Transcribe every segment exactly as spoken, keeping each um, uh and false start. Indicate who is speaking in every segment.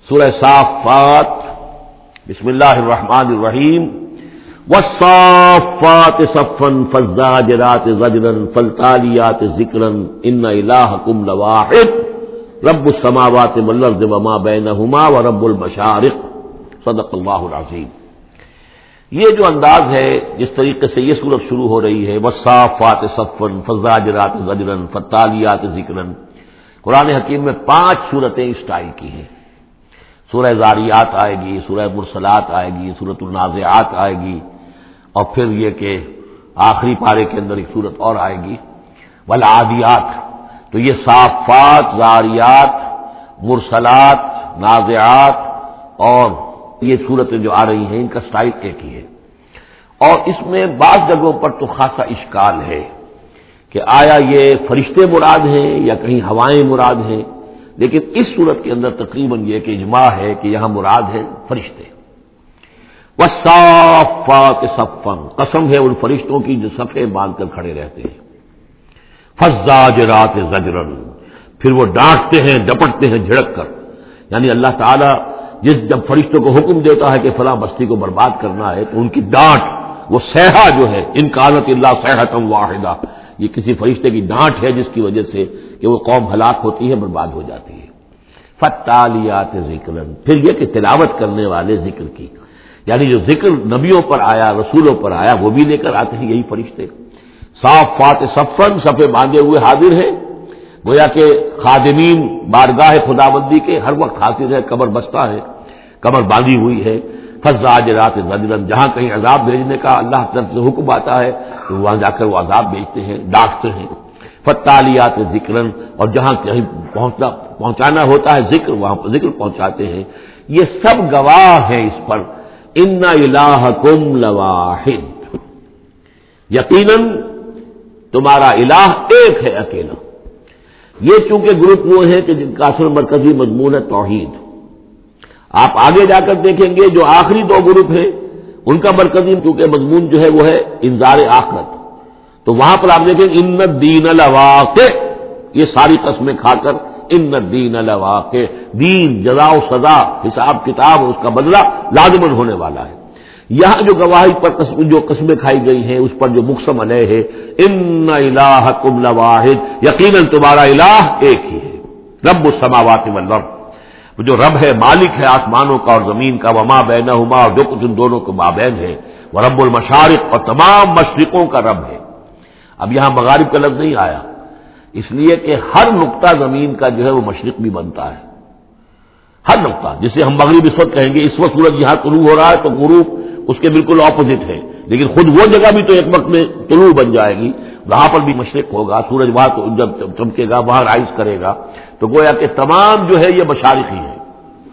Speaker 1: سورہ صافات، بسم اللہ الرحمن الرحیم، والصافات صفا فالزاجرات زجرا فالتالیات ذکرا ان الہکم لواحد رب السماوات والارض وما بینہما ورب المشارق، صدق اللہ العظیم۔ یہ جو انداز ہے جس طریقے سے یہ سورت شروع ہو رہی ہے، والصافات صفا فالزاجرات زجرا فالتالیات ذکرا، قرآن حکیم میں پانچ سورتیں اس ٹائپ کی ہیں۔ سورہ زاریات آئے گی، سورہ مرسلات آئے گی، سورۃ النازعات آئے گی، اور پھر یہ کہ آخری پارے کے اندر ایک سورت اور آئے گی والعادیات۔ تو یہ صافات، زاریات، مرسلات، نازعات اور یہ سورتیں جو آ رہی ہیں ان کا سٹائل ایک ہی ہے، اور اس میں بعض جگہوں پر تو خاصا اشکال ہے کہ آیا یہ فرشتے مراد ہیں یا کہیں ہوائیں مراد ہیں، لیکن اس صورت کے اندر تقریباً یہ کہ اجماع ہے کہ یہاں مراد ہے فرشتے۔ والصافات صفا، قسم ہے ان فرشتوں کی جو صفیں باندھ کر کھڑے رہتے ہیں۔ فالزاجرات زجرا، پھر وہ ڈانٹتے ہیں، ڈپٹتے ہیں جھڑک کر، یعنی اللہ تعالیٰ جس جب فرشتوں کو حکم دیتا ہے کہ فلاں بستی کو برباد کرنا ہے تو ان کی ڈانٹ، وہ صیحہ جو ہے، ان کانت الا صیحۃ واحدہ، یہ کسی فرشتے کی ڈانٹ ہے جس کی وجہ سے کہ وہ قوم ہلاک ہوتی ہے، برباد ہو جاتی ہے۔ فالتالیات ذکرا، پھر یہ کہ تلاوت کرنے والے ذکر کی، یعنی جو ذکر نبیوں پر آیا، رسولوں پر آیا، وہ بھی لے کر آتے ہیں یہی فرشتے۔ صافات صفا، صفے باندھے ہوئے حاضر ہیں، گویا کہ خادمین بارگاہ خداوندی کے ہر وقت حاضر ہے، کمر بستہ ہے، کمر باندھی ہوئی ہے۔ فالزاجرات زجرا، جہاں کہیں عذاب بھیجنے کا اللہ کی طرف سے حکم آتا ہے تو وہاں جا کر وہ عذاب بھیجتے ہیں، ڈانٹتے ہیں۔ فالتالیات ذکرا، اور جہاں کہیں پہنچنا پہنچانا ہوتا ہے ذکر، وہاں پر ذکر پہنچاتے ہیں۔ یہ سب گواہ ہیں اس پر، ان الہکم لواحد، یقیناً تمہارا الہ ایک ہے، اکیلا۔ یہ چونکہ گروپ وہ ہے کہ جن کا اصل مرکزی مضمون ہے توحید۔ آپ آگے جا کر دیکھیں گے جو آخری دو گروپ ہیں ان کا مرکزی چونکہ مضمون جو ہے وہ ہے انذار آخرت، تو وہاں پر آپ دیکھیں ان الدین لواقع، یہ ساری قسمیں کھا کر ان الدین لواقع، دین، جزا و سزا، حساب کتاب، اس کا بدلہ لازمن ہونے والا ہے۔ یہاں جو گواہی پر قسم جو قسمیں کھائی گئی ہیں اس پر جو مقسم علیہ ہے، ان الہکم لواحد، یقیناً تمہارا الہ ایک ہی ہے، رب السماوات والارض، جو رب ہے، مالک ہے آسمانوں کا اور زمین کا، وما بینہما، اور جو کچھ ان دونوں کے مابین ہے، ورب المشارق، اور تمام مشرقوں کا رب ہے۔ اب یہاں مغارب کا لفظ نہیں آیا، اس لیے کہ ہر نقطہ زمین کا جو ہے وہ مشرق بھی بنتا ہے، ہر نقطہ، جسے ہم مغرب اس وقت کہیں گے، اس وقت سورج یہاں طلوع ہو رہا ہے تو غروب اس کے بالکل اپوزٹ ہے، لیکن خود وہ جگہ بھی تو ایک وقت میں طلوع بن جائے گی، وہاں پر بھی مشرق ہوگا، سورج وہاں تو جب چمکے گا وہاں رائز کرے گا، تو گویا کہ تمام جو ہے یہ مشارق ہی ہے۔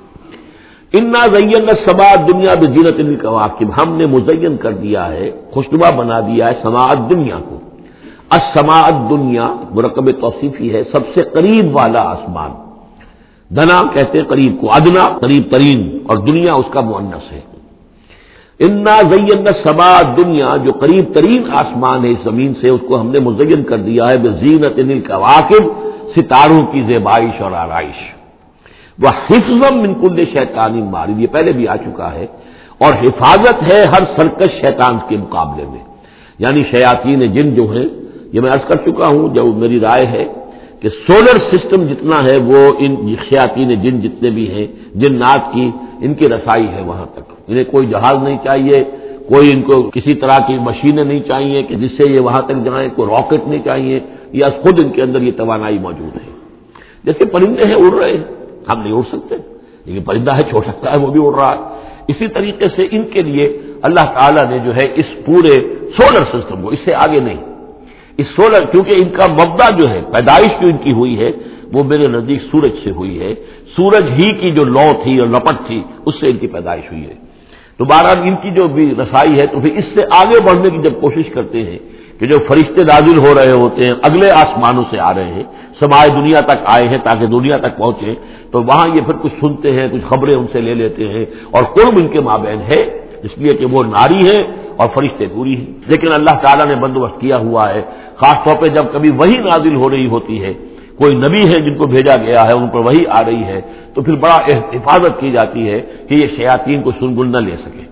Speaker 1: انا زینا السماء الدنیا بزینۃ الکواکب، ہم نے مزین کر دیا ہے، خوشنما بنا دیا ہے سماء دنیا کو۔ السماء الدنیا مرکب توصیفی ہے، سب سے قریب والا آسمان، دنا کہتے ہیں قریب کو، ادنا قریب ترین، اور دنیا اس کا مؤنث ہے۔ انا زینا السماء الدنیا، جو قریب ترین آسمان ہے اس زمین سے، اس کو ہم نے مزین کر دیا ہے بزینۃ الکواکب، ستاروں کی زیبائش اور آرائش۔ وحفظا من کل شیطان مارد، یہ پہلے بھی آ چکا ہے، اور حفاظت ہے ہر سرکش شیطان کے مقابلے میں، یعنی شیاطین جن جو ہیں، یہ میں عرض کر چکا ہوں، جو میری رائے ہے کہ سولر سسٹم جتنا ہے وہ ان شیاطین جن جتنے بھی ہیں، جنات کی، ان کی رسائی ہے وہاں تک، انہیں کوئی جہاز نہیں چاہیے، کوئی ان کو کسی طرح کی مشینیں نہیں چاہیے کہ جس سے یہ وہاں تک جائیں، کوئی راکٹ نہیں چاہیے، یا خود ان کے اندر یہ توانائی موجود ہے۔ جیسے پرندے ہیں اڑ رہے ہیں، ہم نہیں اڑ سکتے، لیکن پرندہ ہے چھوڑ سکتا ہے، وہ بھی اڑ رہا ہے۔ اسی طریقے سے ان کے لیے اللہ تعالیٰ نے جو ہے اس پورے سولر سسٹم کو، اس سے آگے نہیں، اس سولر، کیونکہ ان کا مبدا جو ہے، پیدائش جو ان کی ہوئی ہے وہ میرے نزدیک سورج سے ہوئی ہے، سورج ہی کی جو لو تھی اور لپٹ تھی اس سے ان کی پیدائش ہوئی ہے۔ تو بہرحال ان کی جو بھی رسائی ہے، تو پھر اس سے آگے بڑھنے کی جب کوشش کرتے ہیں کہ جو فرشتے نازل ہو رہے ہوتے ہیں، اگلے آسمانوں سے آ رہے ہیں، سمائے دنیا تک آئے ہیں تاکہ دنیا تک پہنچے، تو وہاں یہ پھر کچھ سنتے ہیں، کچھ خبریں ان سے لے لیتے ہیں، اور قرب ان کے مابین ہے، اس لیے کہ وہ ناری ہے اور فرشتے پوری ہیں۔ لیکن اللہ تعالیٰ نے بندوبست کیا ہوا ہے، خاص طور پہ جب کبھی وہی نازل ہو رہی ہوتی ہے، کوئی نبی ہے جن کو بھیجا گیا ہے، ان پر وحی آ رہی ہے، تو پھر بڑا حفاظت کی جاتی ہے کہ یہ شیاطین کو سنگل نہ لے سکے۔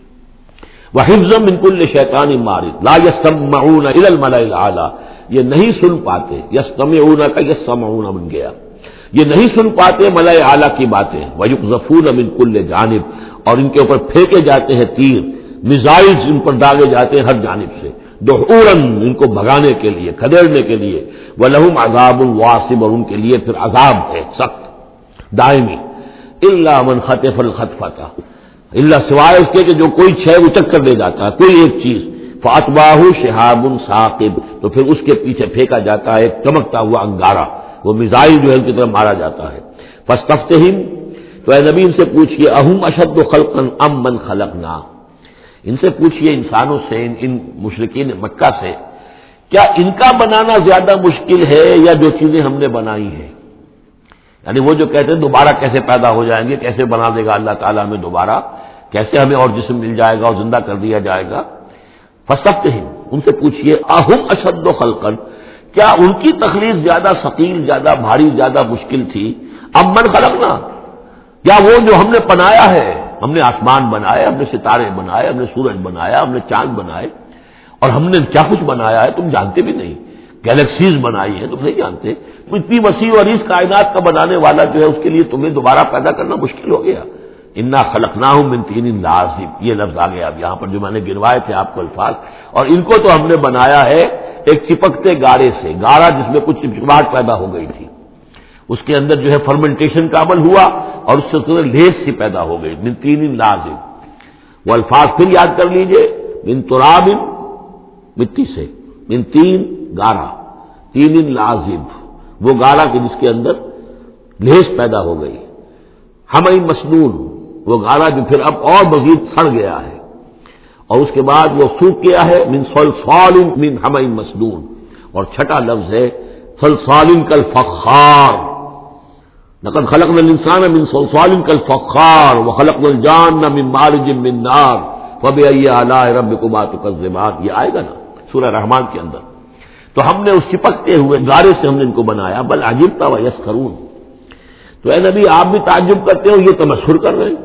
Speaker 1: وَحِفْظًا مِّن كُلِّ شَيْطَانٍ مَارِدٍ لَا يَسْمَعُونَ إِلَى الْمَلَإِ الْأَعْلَىٰ، یہ نہیں سن پاتے، یسمعون کا یسمعون بن گیا، یہ نہیں سن پاتے ملائے اعلیٰ کی باتیں۔ وَيُقْذَفُونَ مِن كُلِّ جانب، اور ان کے اوپر پھینکے جاتے ہیں تیر، میزائلز ان پر داغے جاتے ہیں ہر جانب سے، دحوراً ان کو بھگانے کے لیے، کھدیڑنے کے لیے۔ وَلَهُمْ عَذَابٌ وَاصِبٌ، اور ان کے لیے پھر عذاب ہے سخت دائمی۔ إِلَّا مَنْ خَطَفَ الْخَطْفَةَ، اللہ سوائے اس کے کہ جو کوئی شے اچک کر لے جاتا ہے، کوئی ایک چیز، فَأَتْبَعَهُ شِهَابٌ ثَاقِبٌ، تو پھر اس کے پیچھے پھینکا جاتا ہے ایک چمکتا ہوا انگارہ، وہ میزائل جو ہے ان کی طرف مارا جاتا ہے۔ فَاسْتَفْتِهِمْ، تو اے نبی ان سے پوچھئے، أَهُمْ أَشَدُّ خَلْقًا أَمْ مَنْ خَلَقْنَا، ان سے پوچھئے انسانوں سے، ان, ان مشرکین مکہ سے، کیا ان کا بنانا زیادہ مشکل ہے یا جو چیزیں ہم نے بنائی ہیں؟ یعنی وہ جو کہتے ہیں دوبارہ کیسے پیدا ہو جائیں گے، کیسے بنا دے گا اللہ تعالیٰ ہمیں دوبارہ، کیسے ہمیں اور جسم مل جائے گا اور زندہ کر دیا جائے گا۔ فَاسْتَفْتِهِمْ، ان سے پوچھئے، أَهُمْ أَشَدُّ خَلْقًا، کیا ان کی تخلیق زیادہ ثقیل، زیادہ بھاری، زیادہ مشکل تھی، أَمْ مَنْ خَلَقْنَا، یا وہ جو ہم نے بنایا ہے، ہم نے آسمان بنائے، ہم نے ستارے بنائے، ہم نے سورج بنایا، ہم نے چاند بنائے، اور ہم نے کیا کچھ بنایا ہے تم جانتے بھی نہیں، گیلیکسیز بنائی ہیں تم نہیں جانتے، اتنی وسیع اور اس کائنات کا بنانے والا جو ہے اس کے لیے تمہیں دوبارہ پیدا کرنا مشکل ہو گیا۔ انا خلقناہم من طین لازب، یہ لفظ آ گیا اب یہاں پر جو میں نے گنوائے تھے آپ کو الفاظ، اور ان کو تو ہم نے بنایا ہے ایک چپکتے گارے سے، گارا جس میں کچھ چپچپاہٹ پیدا ہو گئی تھی، اس کے اندر جو ہے فرمنٹیشن کا عمل ہوا اور اس سے لیس سی پیدا ہو گئی، من طین لازب۔ وہ الفاظ پھر یاد کر لیجئے، من تراب، مٹی سے، من تین، گارا، تین لازب، وہ گارا کہ جس کے اندر لیس پیدا ہو گئی، حمئی مسنون، وہ گارا جو پھر اب اور مزید سڑ گیا ہے، اور اس کے بعد وہ سوکھ گیا ہے، من صلصال من حمئی مسنون، اور چھٹا لفظ ہے صلصال کالفخار، لقد خلقنا الانسان من صلصال کالفخار وخلقنا الجان من مارج من نار فبأي آلاء ربكما تكذبان، یہ آئے گا نا سورہ رحمان کے اندر۔ تو ہم نے اس چپکتے ہوئے گارے سے ہم نے ان کو بنایا، بل عجبت ویسخرون، تو اے نبی آپ بھی تعجب کرتے ہو، یہ تمسخر کر رہے ہیں،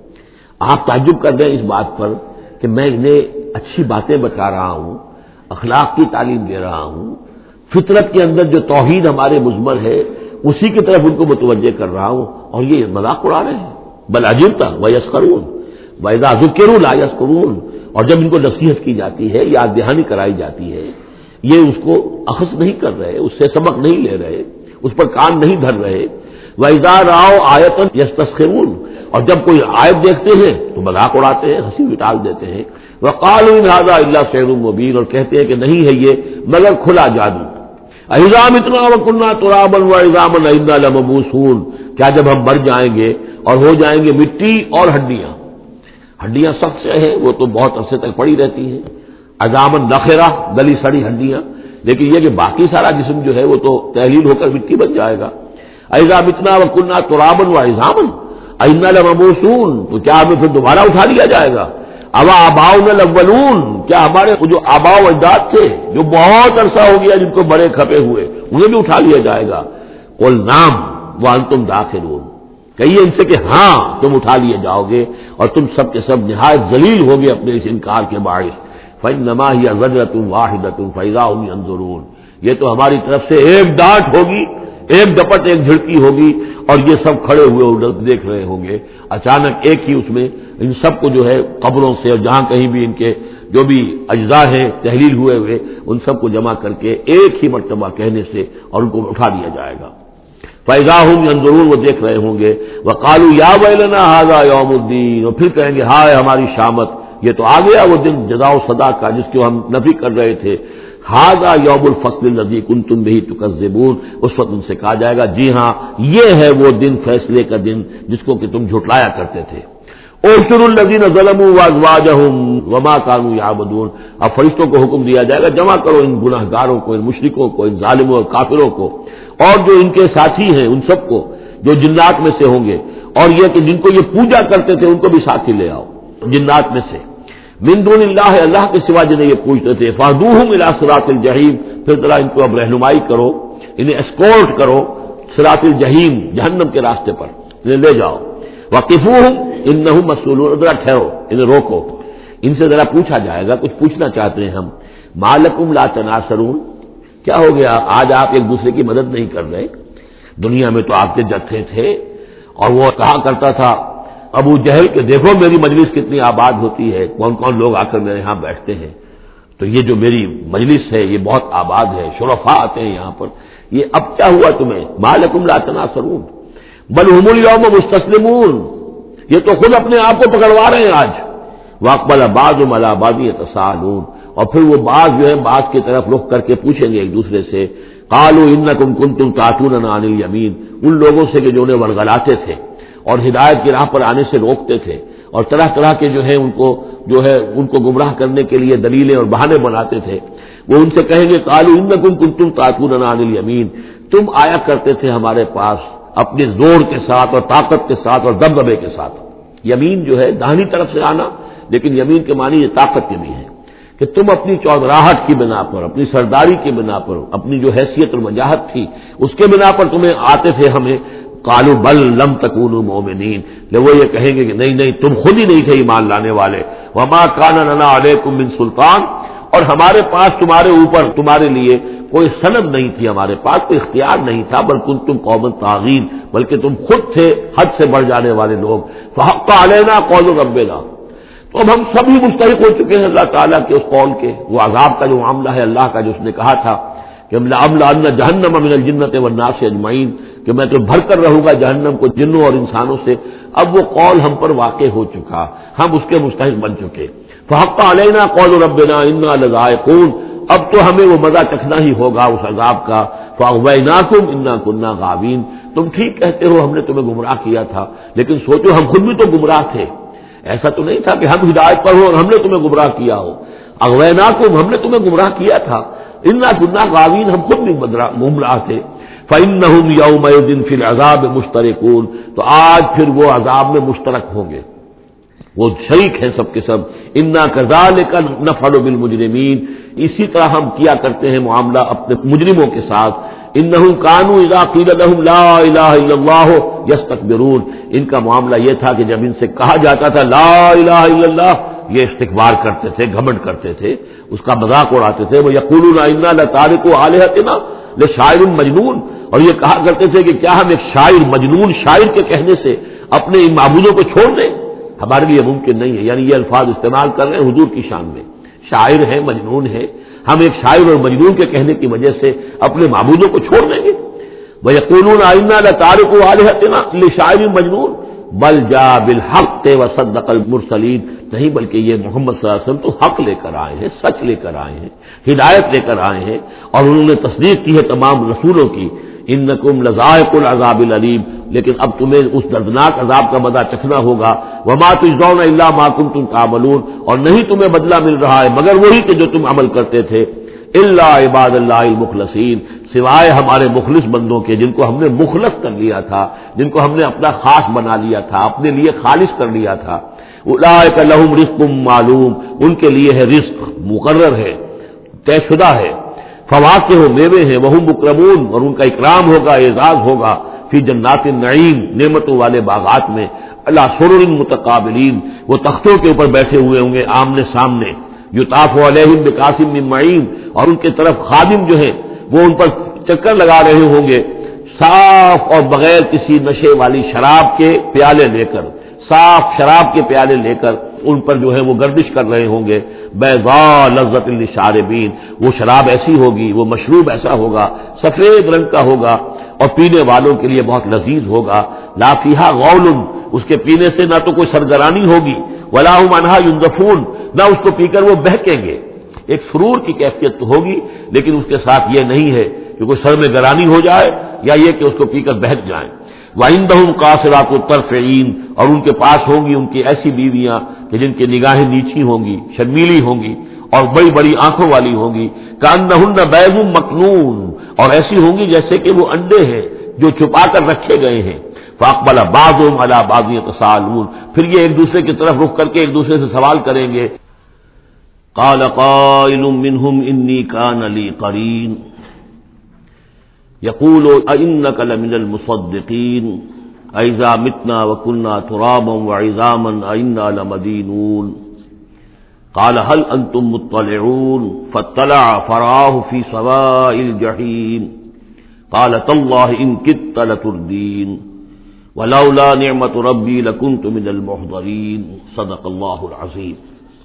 Speaker 1: آپ تعجب کر رہے ہیں اس بات پر کہ میں انہیں اچھی باتیں بتا رہا ہوں، اخلاق کی تعلیم دے رہا ہوں، فطرت کے اندر جو توحید ہمارے مضمر ہے اسی کی طرف ان کو متوجہ کر رہا ہوں، اور یہ مذاق اڑا رہے ہیں۔ بل عجبت ویسخرون وَإِذَا ذُكِّرُوا لَا يَذْكُرُونَ، اور جب ان کو نصیحت کی جاتی ہے، یاد دہانی کرائی جاتی ہے، یہ اس کو اخذ نہیں کر رہے، اس سے سبق نہیں لے رہے، اس پر کان نہیں دھر رہے۔ وَإِذَا رَأَوْا آیَةً يَسْتَسْخِرُونَ، اور جب کوئی آیت دیکھتے ہیں تو مذاق اڑاتے ہیں، ہنسی ٹال دیتے ہیں۔ وَقَالُوا إِنْ هَذَا إِلَّا سِحْرٌ مُبِينٌ، اور کہتے ہیں کہ نہیں ہے یہ مگر کھلا جادو۔ أَإِذَا مِتْنَا وَكُنَّا تُرَابًا وَعِظَامًا أَإِنَّا لَمَبْعُوثُونَ، کیا جب ہم مر جائیں گے اور ہو جائیں گے مٹی اور ہڈیاں، ہڈیاں سخت سے ہیں وہ تو بہت عرصے تک پڑی رہتی ہیں، عظامًا نخرہ، گلی سڑی ہڈیاں، لیکن یہ کہ باقی سارا جسم جو ہے وہ تو تحلیل ہو کر مٹی بن جائے گا۔ أَإِذَا مِتْنَا وَكُنَّا تُرَابًا وَعِظَامًا أَإِنَّا لَمَبْعُوثُونَ، تو کیا ہمیں پھر دوبارہ اٹھا لیا جائے گا؟ أَوَا آبَاؤُنَا الْأَوَّلُونَ، کیا ہمارے جو آباء و اجداد تھے جو بہت عرصہ ہو گیا جن کو بڑے کھپے ہوئے، انہیں بھی اٹھا لیا جائے گا؟ قُلْ نَعَمْ وَأَنْتُمْ دَاخِرُونَ، کہیے ان سے کہ ہاں تم اٹھا لیے جاؤ گے، اور تم سب کے سب نہایت ذلیل ہوگے اپنے اس انکار کے باعث۔ فَإِنَّمَا هِيَ زَجْرَةٌ وَاحِدَةٌ فَإِذَا هُمْ يَنظُرُونَ، یہ تو ہماری طرف سے ایک ڈانٹ ہوگی، ایک ڈپٹ، ایک جھڑکی ہوگی، اور یہ سب کھڑے ہوئے دیکھ رہے ہوں گے۔ اچانک ایک ہی اس میں ان سب کو جو ہے قبروں سے اور جہاں کہیں بھی ان کے جو بھی اجزاء ہیں تحلیل ہوئے ہوئے ان سب کو جمع کر کے ایک ہی مرتبہ کہنے سے اور ان کو اٹھا دیا جائے گا۔ فَإِذَا هُمْ يَنظُرُونَ، وہ دیکھ رہے ہوں گے۔ وَقَالُوا يَا وَيْلَنَا هَذَا يَوْمُ الدِّينِ، اور پھر کہیں گے ہائے ہماری شامت، یہ تو آ گیا وہ دن جزا و سزا کا جس کو ہم نفی کر رہے تھے۔ هَذَا يَوْمُ الْفَصْلِ الَّذِي كُنتُمْ بِهِ تُكَذِّبُونَ، اس وقت ان سے کہا جائے گا جی ہاں یہ ہے وہ دن، فیصلے کا دن جس کو کہ تم جھٹلایا کرتے تھے۔ اُحْشُرُوا الَّذِينَ ظَلَمُوا وَأَزْوَاجَهُمْ وَمَا كَانُوا يَعْبُدُونَ، اب فرشتوں کو حکم دیا جائے گا جمع کرو ان گناہ گاروں کو، ان مشرکوں کو، ان ظالموں اور کافروں کو، اور جو ان کے ساتھی ہیں ان سب کو جو جنات میں سے ہوں گے، اور یہ کہ جن کو یہ پوجا کرتے تھے ان کو بھی ساتھی لے آؤ جنات میں سے، من دون اللہ، اللہ کے سوا جنہیں یہ پوجتے تھے، فَاهْدُوهُمْ إِلَىٰ صِرَاطِ الْجَحِيمِ، پھر ذرا ان کو اب رہنمائی کرو انہیں اسکورٹ کرو صراط الجحیم جہنم کے راستے پر انہیں لے جاؤ. وقفوہم انہم مسئولون، ذرا ٹھہرو انہیں روکو، ان سے ذرا پوچھا جائے گا، کچھ پوچھنا چاہتے ہیں ہم. ما لکم لا تناصرون، کیا ہو گیا آج آپ ایک دوسرے کی مدد نہیں کر رہے؟ دنیا میں تو آپ کے جتھے تھے اور وہ کہا کرتا تھا ابو جہل کہ دیکھو میری مجلس کتنی آباد ہوتی ہے، کون کون لوگ آ کر میرے یہاں بیٹھتے ہیں، تو یہ جو میری مجلس ہے یہ بہت آباد ہے، شرفاء آتے ہیں یہاں پر. یہ اب کیا ہوا تمہیں؟ ما لکم لا تناصرون بل هم اليوم مستسلمون، یہ تو خود اپنے آپ کو پکڑوا رہے ہیں آج. واقبل بعضهم على بعض يتساءلون، اور پھر وہ بعض جو ہے بعض کی طرف رخ کر کے پوچھیں گے ایک دوسرے سے. قالوا انکم کنتم تعتوننا عن الیمین، ان لوگوں سے کہ جو انہیں ورگلاتے تھے اور ہدایت کی راہ پر آنے سے روکتے تھے اور طرح طرح کے جو ہے ان کو جو ہے ان کو گمراہ کرنے کے لیے دلیلیں اور بہانے بناتے تھے، وہ ان سے کہیں گے قالوا انکم کنتم تعتوننا عن الیمین، تم آیا کرتے تھے ہمارے پاس اپنے زور کے ساتھ اور طاقت کے ساتھ اور دبدبے کے ساتھ. یمین جو ہے داہنی طرف سے آنا، لیکن یمین کے معنی یہ طاقت کے بھی ہے کہ تم اپنی چودراہٹ کی بنا پر، اپنی سرداری کی بنا پر، اپنی جو حیثیت اور وجاہت تھی اس کے بنا پر تمہیں آتے تھے ہمیں. قالوا بل لم تکونوا مؤمنین، لے وہ یہ کہیں گے کہ نہیں نہیں تم خود ہی نہیں تھے ایمان لانے والے. وما کان لنا علیکم من سلطان، اور ہمارے پاس تمہارے اوپر تمہارے لیے کوئی سند نہیں تھی، ہمارے پاس کوئی اختیار نہیں تھا. بل کنتم قوما طاغین، بلکہ تم خود تھے حد سے بڑھ جانے والے لوگ. فحق علینا قول ربنا، تو اب ہم سبھی مستحق ہو چکے ہیں اللہ تعالیٰ کے اس قول کے. وہ عذاب کا جو معاملہ ہے اللہ کا، جو اس نے کہا تھا کہ لأملأن جہنم من الجنۃ والناس اجمعین، کہ میں تو بھر کر رہوں گا جہنم کو جنوں اور انسانوں سے. اب وہ قول ہم پر واقع ہو چکا، ہم اس کے مستحق بن چکے. فحق علینا قول ربنا انا لذائقون، اب تو ہمیں وہ مزہ چکھنا ہی ہوگا اس عذاب کا. فاغویناکم انا کنا غاوین، تم ٹھیک کہتے ہو ہم نے تمہیں گمراہ کیا تھا، لیکن سوچو ہم خود بھی تو گمراہ تھے. ایسا تو نہیں تھا کہ ہم ہدایت پر ہو اور ہم نے تمہیں گمراہ کیا ہو. اغویناکم، ہم نے تمہیں گمراہ کیا تھا. انا کنا غاوین، ہم خود بھی گمراہ تھے. فإنهم يومئذ في العذاب مشتركون، تو آج پھر وہ عذاب میں مشترک ہوں گے، وہ شریک ہیں سب کے سب. انا كذلك نفعل بالمجرمین، اسی طرح ہم کیا کرتے ہیں معاملہ اپنے مجرموں کے ساتھ. انهم كانوا اذا قيل لهم لا اله الا الله يستكبرون، ان کا معاملہ یہ تھا کہ جب ان سے کہا جاتا تھا لا الہ الا اللہ، یہ استکبار کرتے تھے، گھمنڈ کرتے تھے، اس کا مذاق اڑاتے تھے. وہ یقولون انا لتارکو آلہتنا لشاعر مجنون، اور یہ کہا کرتے تھے کہ کیا ہم ایک شاعر مجنون شاعر کے کہنے سے اپنے ان معبودوں کو چھوڑ دیں؟ ہمارے لیے ممکن نہیں ہے. یعنی یہ الفاظ استعمال کر رہے ہیں حضور کی شان میں، شاعر ہے مجنون ہے، ہم ایک شاعر اور مجنون کے کہنے کی وجہ سے اپنے معبودوں کو چھوڑ دیں گے. وَيَقُولُونَ إِنَّا لَتَارِكُو آلِهَتِنَا لِشَاعِرٍ مَجْنُونٍ بل جاء بالحق وصدق المرسلین، نہیں بلکہ یہ محمد صلی اللہ علیہ وسلم تو حق لے کر آئے ہیں، سچ لے کر آئے ہیں، ہدایت لے کر آئے ہیں، اور انہوں نے تصدیق کی ہے تمام رسولوں کی. انکم لذائق العذاب العلیم، لیکن اب تمہیں اس دردناک عذاب کا مزہ چکھنا ہوگا. وما تجزون الا ما کنتم تعملون، اور نہیں تمہیں بدلہ مل رہا ہے مگر وہی کہ جو تم عمل کرتے تھے. الا عباد اللہ المخلصین، سوائے ہمارے مخلص بندوں کے جن کو ہم نے مخلص کر لیا تھا، جن کو ہم نے اپنا خاص بنا لیا تھا، اپنے لیے خالص کر لیا تھا. اولئک لہم رزق معلوم، ان کے لیے ہے رزق مقرر ہے، طے شدہ ہے. فواکہ میوے ہیں، وہم مکرمون، اور ان کا اکرام ہوگا، اعزاز ہوگا. فی جنات النعیم، نعمتوں والے باغات میں. علی سرر متقابلین، وہ تختوں کے اوپر بیٹھے ہوئے ہوں گے آمنے سامنے. یطاف علیہم بکاس من معین، اور ان کے طرف خادم جو ہیں وہ ان پر چکر لگا رہے ہوں گے صاف اور بغیر کسی نشے والی شراب کے پیالے لے کر، صاف شراب کے پیالے لے کر ان پر جو ہے وہ گردش کر رہے ہوں گے. بیضاء لذۃ للشاربین، وہ شراب ایسی ہوگی، وہ مشروب ایسا ہوگا، سفید رنگ کا ہوگا اور پینے والوں کے لیے بہت لذیذ ہوگا. لا فیہا غول، اس کے پینے سے نہ تو کوئی سرگرانی ہوگی، ولا هم عنہا ينزفون، نہ اس کو پی کر وہ بہکیں گے. ایک سرور کی کیفیت تو ہوگی، لیکن اس کے ساتھ یہ نہیں ہے کہ کوئی سر میں گرانی ہو جائے یا یہ کہ اس کو پی کر بہک جائیں. وَعِندَهُمْ قَاصِرَاتُ الطَّرْفِ عِينٌ، اور ان کے پاس ہوں گی ان کی ایسی بیویاں کہ جن کی نگاہیں نیچی ہوں گی، شرمیلی ہوں گی اور بڑی بڑی آنکھوں والی ہوں گی. كَأَنَّهُنَّ بَيْضٌ مَكْنُونٌ، اور ایسی ہوں گی جیسے کہ وہ انڈے ہیں جو چھپا کر رکھے گئے ہیں. فَأَقْبَلَ بَعْضُهُمْ عَلَىٰ بَعْضٍ يَتَسَاءَلُونَ، پھر یہ ایک دوسرے کی طرف رخ کر کے ایک دوسرے سے سوال کریں گے. قَالَ قَائِلٌ مِّنْهُمْ إِنِّي كَانَ لِي قَرِينٌ، یقول أئنک لمن المصدقین أئذا متنا وكنا ترابا وعظاما أئنا لمدینون قال هل انتم مطلعون فاطلع فرآه في سواء الجحيم قال تالله ان كدت لتردين ولولا نعمة ربي لكنت من المحضرين صدق الله العظيم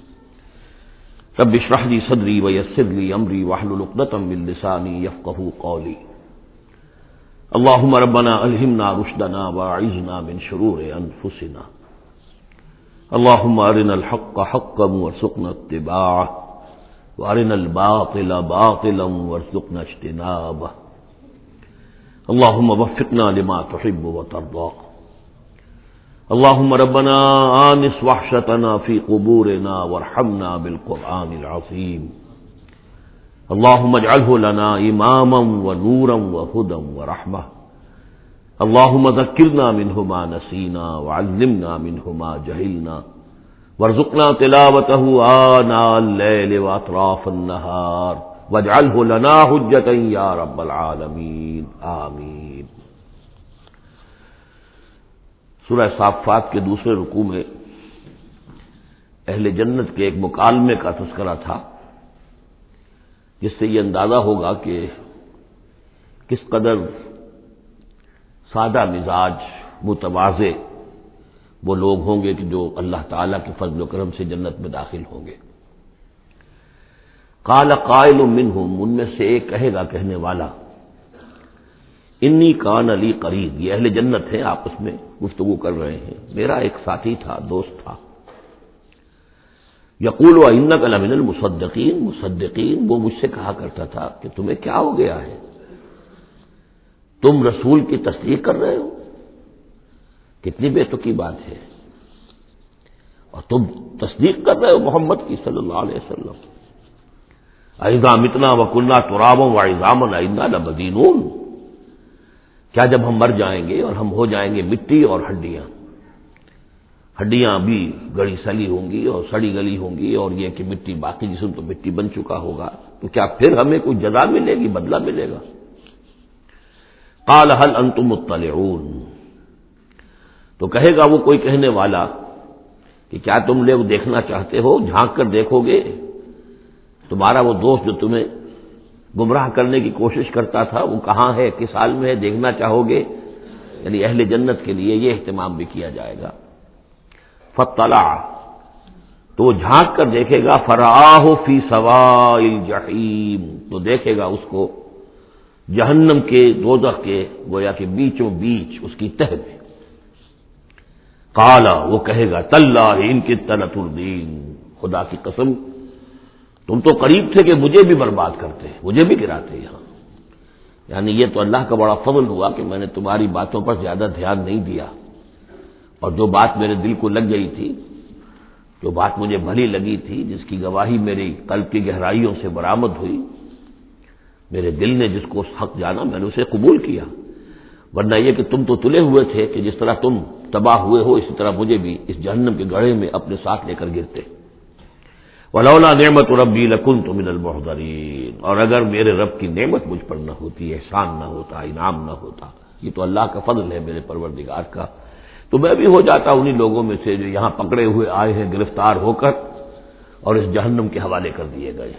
Speaker 1: رب اشرح لي صدري ويسر لي امري واحلل عقدة من لساني يفقهوا قولي اللهم ربنا الهمنا رشدنا واعذنا من شرور انفسنا اللهم ارنا الحق حقا وارزقنا اتباعه وارنا الباطل باطلا وارزقنا اجتنابه اللهم وفقنا لما تحب وترضى اللهم ربنا آنس وحشتنا في قبورنا وارحمنا بالقرآن العظيم اللهم اجعله لنا إماما ونورا وهدى ورحمة اللهم ذكرنا منه ما نسينا وعلمنا منه ما جهلنا وارزقنا تلاوته آناء الليل وأطراف النهار واجعله لنا حجة يا رب العالمين آمين۔ سورہ صافات کے دوسرے رکوع میں اہل جنت کے ایک مکالمے کا تذکرہ تھا، جس سے یہ اندازہ ہوگا کہ کس قدر سادہ مزاج متواضع وہ لوگ ہوں گے کہ جو اللہ تعالیٰ کے فضل و کرم سے جنت میں داخل ہوں گے۔ قال قائل منہم، ان میں سے ایک کہے گا کہنے والا، انی کان لی قرین، یہ اہل جنت ہیں آپس میں گفتگو کر رہے ہیں، میرا ایک ساتھی تھا، دوست تھا، یقول وانک لمن المصدقین، مصدقین وہ مجھ سے کہا کرتا تھا کہ تمہیں کیا ہو گیا ہے، تم رسول کی تصدیق کر رہے ہو، کتنی بے تکی بات ہے، اور تم تصدیق کر رہے ہو محمد کی صلی اللہ علیہ وسلم۔ اذا متنا وکنا ترابا وعظاما انا لمدینون، کیا جب ہم مر جائیں گے اور ہم ہو جائیں گے مٹی اور ہڈیاں، ہڈیاں بھی گڑی سلی ہوں گی اور سڑی گلی ہوں گی، اور یہ کہ مٹی باقی جسم تو مٹی بن چکا ہوگا، تو کیا پھر ہمیں کوئی جزا ملے گی، بدلہ ملے گا؟ قال هل انتم مطلعون، تو کہے گا وہ کوئی کہنے والا کہ کیا تم لوگ دیکھنا چاہتے ہو، جھانک کر دیکھو گے، تمہارا وہ دوست جو تمہیں گمراہ کرنے کی کوشش کرتا تھا وہ کہاں ہے، کس حال میں ہے، دیکھنا چاہو گے؟ یعنی اہل جنت کے لیے یہ اہتمام بھی کیا جائے گا۔ فطلع، تو وہ جھانک کر دیکھے گا، فرآہ فی سواء الجحیم، تو دیکھے گا اس کو جہنم کے، دوزخ کے گویا کہ بیچوں بیچ اس کی تہ میں۔ قال، وہ کہے گا، تاللہ ان کدت لتردین، خدا کی قسم تم تو قریب تھے کہ مجھے بھی برباد کرتے، مجھے بھی گراتے یہاں، یعنی یہ تو اللہ کا بڑا فضل ہوا کہ میں نے تمہاری باتوں پر زیادہ دھیان نہیں دیا، اور جو بات میرے دل کو لگ گئی تھی، جو بات مجھے بھلی لگی تھی، جس کی گواہی میری قلب کی گہرائیوں سے برآمد ہوئی، میرے دل نے جس کو حق جانا میں نے اسے قبول کیا، ورنہ یہ کہ تم تو تلے ہوئے تھے کہ جس طرح تم تباہ ہوئے ہو اسی طرح مجھے بھی اس جہنم کے گڑھے میں اپنے ساتھ لے کر گرتے۔ ولولا نعمت ربی لکنت من المحضرین، اور اگر میرے رب کی نعمت مجھ پر نہ ہوتی، احسان نہ ہوتا، انعام نہ ہوتا، یہ تو اللہ کا فضل ہے میرے پروردگار کا، تو میں بھی ہو جاتا انہی لوگوں میں سے جو یہاں پکڑے ہوئے آئے ہیں گرفتار ہو کر اور اس جہنم کے حوالے کر دیے گئے۔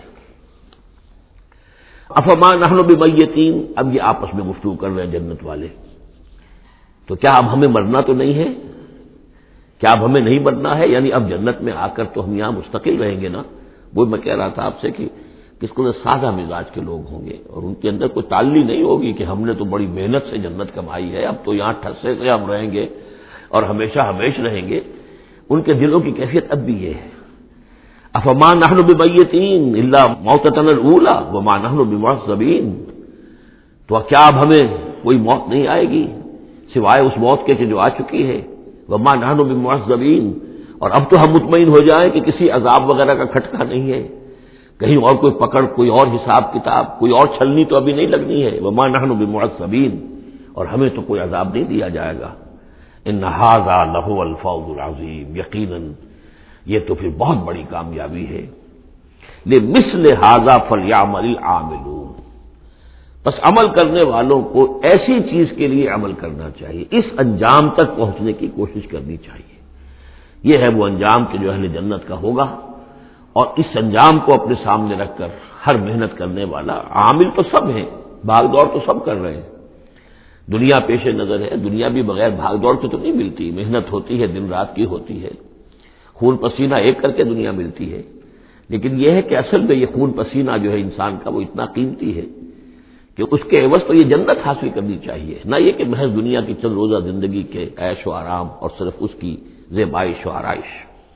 Speaker 1: افما نحن بمیتین، اب یہ آپس میں گفتگو کر رہے ہیں جنت والے، تو کیا اب ہمیں مرنا تو نہیں ہے، کیا اب ہمیں نہیں مرنا ہے، یعنی اب جنت میں آ کر تو ہم یہاں مستقل رہیں گے نا۔ وہ میں کہہ رہا تھا آپ سے کہ کس کو سادہ مزاج کے لوگ ہوں گے اور ان کے اندر کوئی تعلی نہیں ہوگی کہ ہم نے تو بڑی محنت سے جنت کمائی ہے، اب تو یہاں ٹھسے سے ہم رہیں گے اور ہمیشہ ہمیش رہیں گے، ان کے دلوں کی کیفیت اب بھی یہ ہے۔ افما نحن بمیتین الا موتتنا الاولی وما نحن بمعذبین، تو کیا اب ہمیں کوئی موت نہیں آئے گی سوائے اس موت کے کہ جو آ چکی ہے، وما نحن بمعذبین، اور اب تو ہم مطمئن ہو جائیں کہ کسی عذاب وغیرہ کا کھٹکا نہیں ہے، کہیں اور کوئی پکڑ، کوئی اور حساب کتاب، کوئی اور چھلنی تو ابھی نہیں لگنی ہے، وما نحن بمعذبین، اور ہمیں تو کوئی عذاب نہیں دیا جائے گا۔ ان ھذا لہو الفوز العظیم، یقیناً یہ تو پھر بہت بڑی کامیابی ہے۔ لمثل ھذا فلیعمل العاملون، بس عمل کرنے والوں کو ایسی چیز کے لیے عمل کرنا چاہیے، اس انجام تک پہنچنے کی کوشش کرنی چاہیے۔ یہ ہے وہ انجام کہ جو اہل جنت کا ہوگا، اور اس انجام کو اپنے سامنے رکھ کر ہر محنت کرنے والا، عامل تو سب ہیں، بھاگ دوڑ تو سب کر رہے ہیں، دنیا پیش نظر ہے، دنیا بھی بغیر بھاگ دوڑ کے تو نہیں ملتی، محنت ہوتی ہے، دن رات کی ہوتی ہے، خون پسینہ ایک کر کے دنیا ملتی ہے، لیکن یہ ہے کہ اصل میں یہ خون پسینہ جو ہے انسان کا وہ اتنا قیمتی ہے کہ اس کے عوض تو یہ جنت حاصل کرنی چاہیے، نہ یہ کہ محض دنیا کی چند روزہ زندگی کے عیش و آرام اور صرف اس کی زیبائش و آرائش۔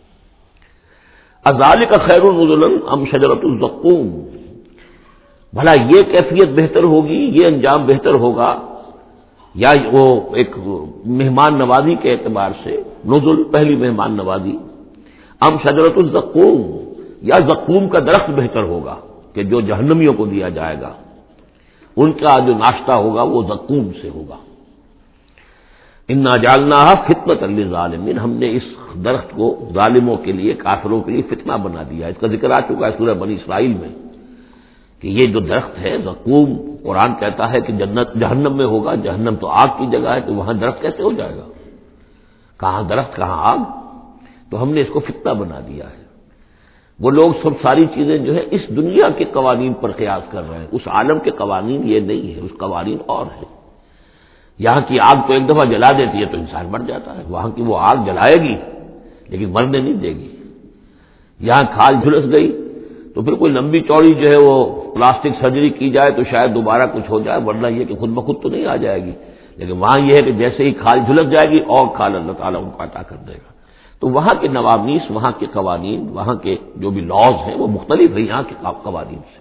Speaker 1: اذالک خیر نزلا ام شجرۃ الزقوم، بھلا یہ کیفیت بہتر ہوگی، یہ انجام بہتر ہوگا، یا وہ ایک مہمان نوازی کے اعتبار سے نزل پہلی مہمان نوازی، ام شجرۃ الزقوم، یا زقوم کا درخت بہتر ہوگا کہ جو جہنمیوں کو دیا جائے گا، ان کا جو ناشتہ ہوگا وہ زقوم سے ہوگا۔ انا جعلناها فتنۃ للظالمین، ہم نے اس درخت کو ظالموں کے لیے، کافروں کے لیے فتنہ بنا دیا۔ اس کا ذکر آ چکا ہے سورہ بنی اسرائیل میں کہ یہ جو درخت ہے زقوم، قرآن کہتا ہے کہ جنت جہنم میں ہوگا، جہنم تو آگ کی جگہ ہے، تو وہاں درخت کیسے ہو جائے گا؟ کہاں درخت کہاں آگ؟ تو ہم نے اس کو فتنہ بنا دیا ہے۔ وہ لوگ سب ساری چیزیں جو ہے اس دنیا کے قوانین پر قیاس کر رہے ہیں، اس عالم کے قوانین یہ نہیں ہے، اس قوانین اور ہیں۔ یہاں کی آگ تو ایک دفعہ جلا دیتی ہے تو انسان مر جاتا ہے، وہاں کی وہ آگ جلائے گی لیکن مرنے نہیں دے گی۔ یہاں کھال جھلس گئی تو پھر کوئی لمبی چوڑی جو ہے وہ پلاسٹک سرجری کی جائے تو شاید دوبارہ کچھ ہو جائے، ورنہ یہ کہ خود بخود تو نہیں آ جائے گی، لیکن وہاں یہ ہے کہ جیسے ہی کھال جھلس جائے گی اور کھال اللہ تعالیٰ ان کو عطا کر دے گا۔ تو وہاں کے نوامیس، وہاں کے قوانین، وہاں کے جو بھی لاز ہیں وہ مختلف ہیں یہاں کے قوانین سے۔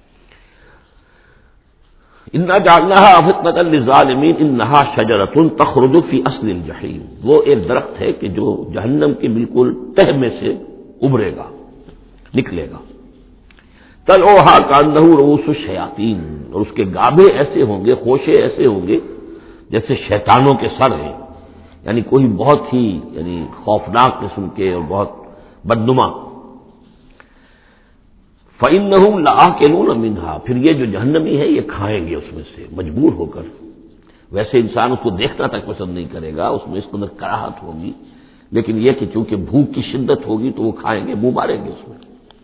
Speaker 1: انا جعلناها فتنۃ للظالمین انها شجرۃ تخرج فی اصل الجحیم، وہ ایک درخت ہے کہ جو جہنم کے بالکل تہ میں سے ابھرے گا، نکلے گا۔ طلعها کانه رؤوس الشیاطین، اور اس کے گابھے ایسے ہوں گے، خوشے ایسے ہوں گے جیسے شیطانوں کے سر ہیں، یعنی کوئی بہت ہی یعنی خوفناک قسم کے اور بہت بدنما۔ فَإِنَّهُمْ لَآكِلُونَ مِنْهَا، پھر یہ جو جہنمی ہے یہ کھائیں گے اس میں سے مجبور ہو کر، ویسے انسان اس کو دیکھنا تک پسند نہیں کرے گا، اس میں اس قدر کراہت ہوگی، لیکن یہ کہ چونکہ بھوک کی شدت ہوگی تو وہ کھائیں گے، منہ ماریں گے اس میں۔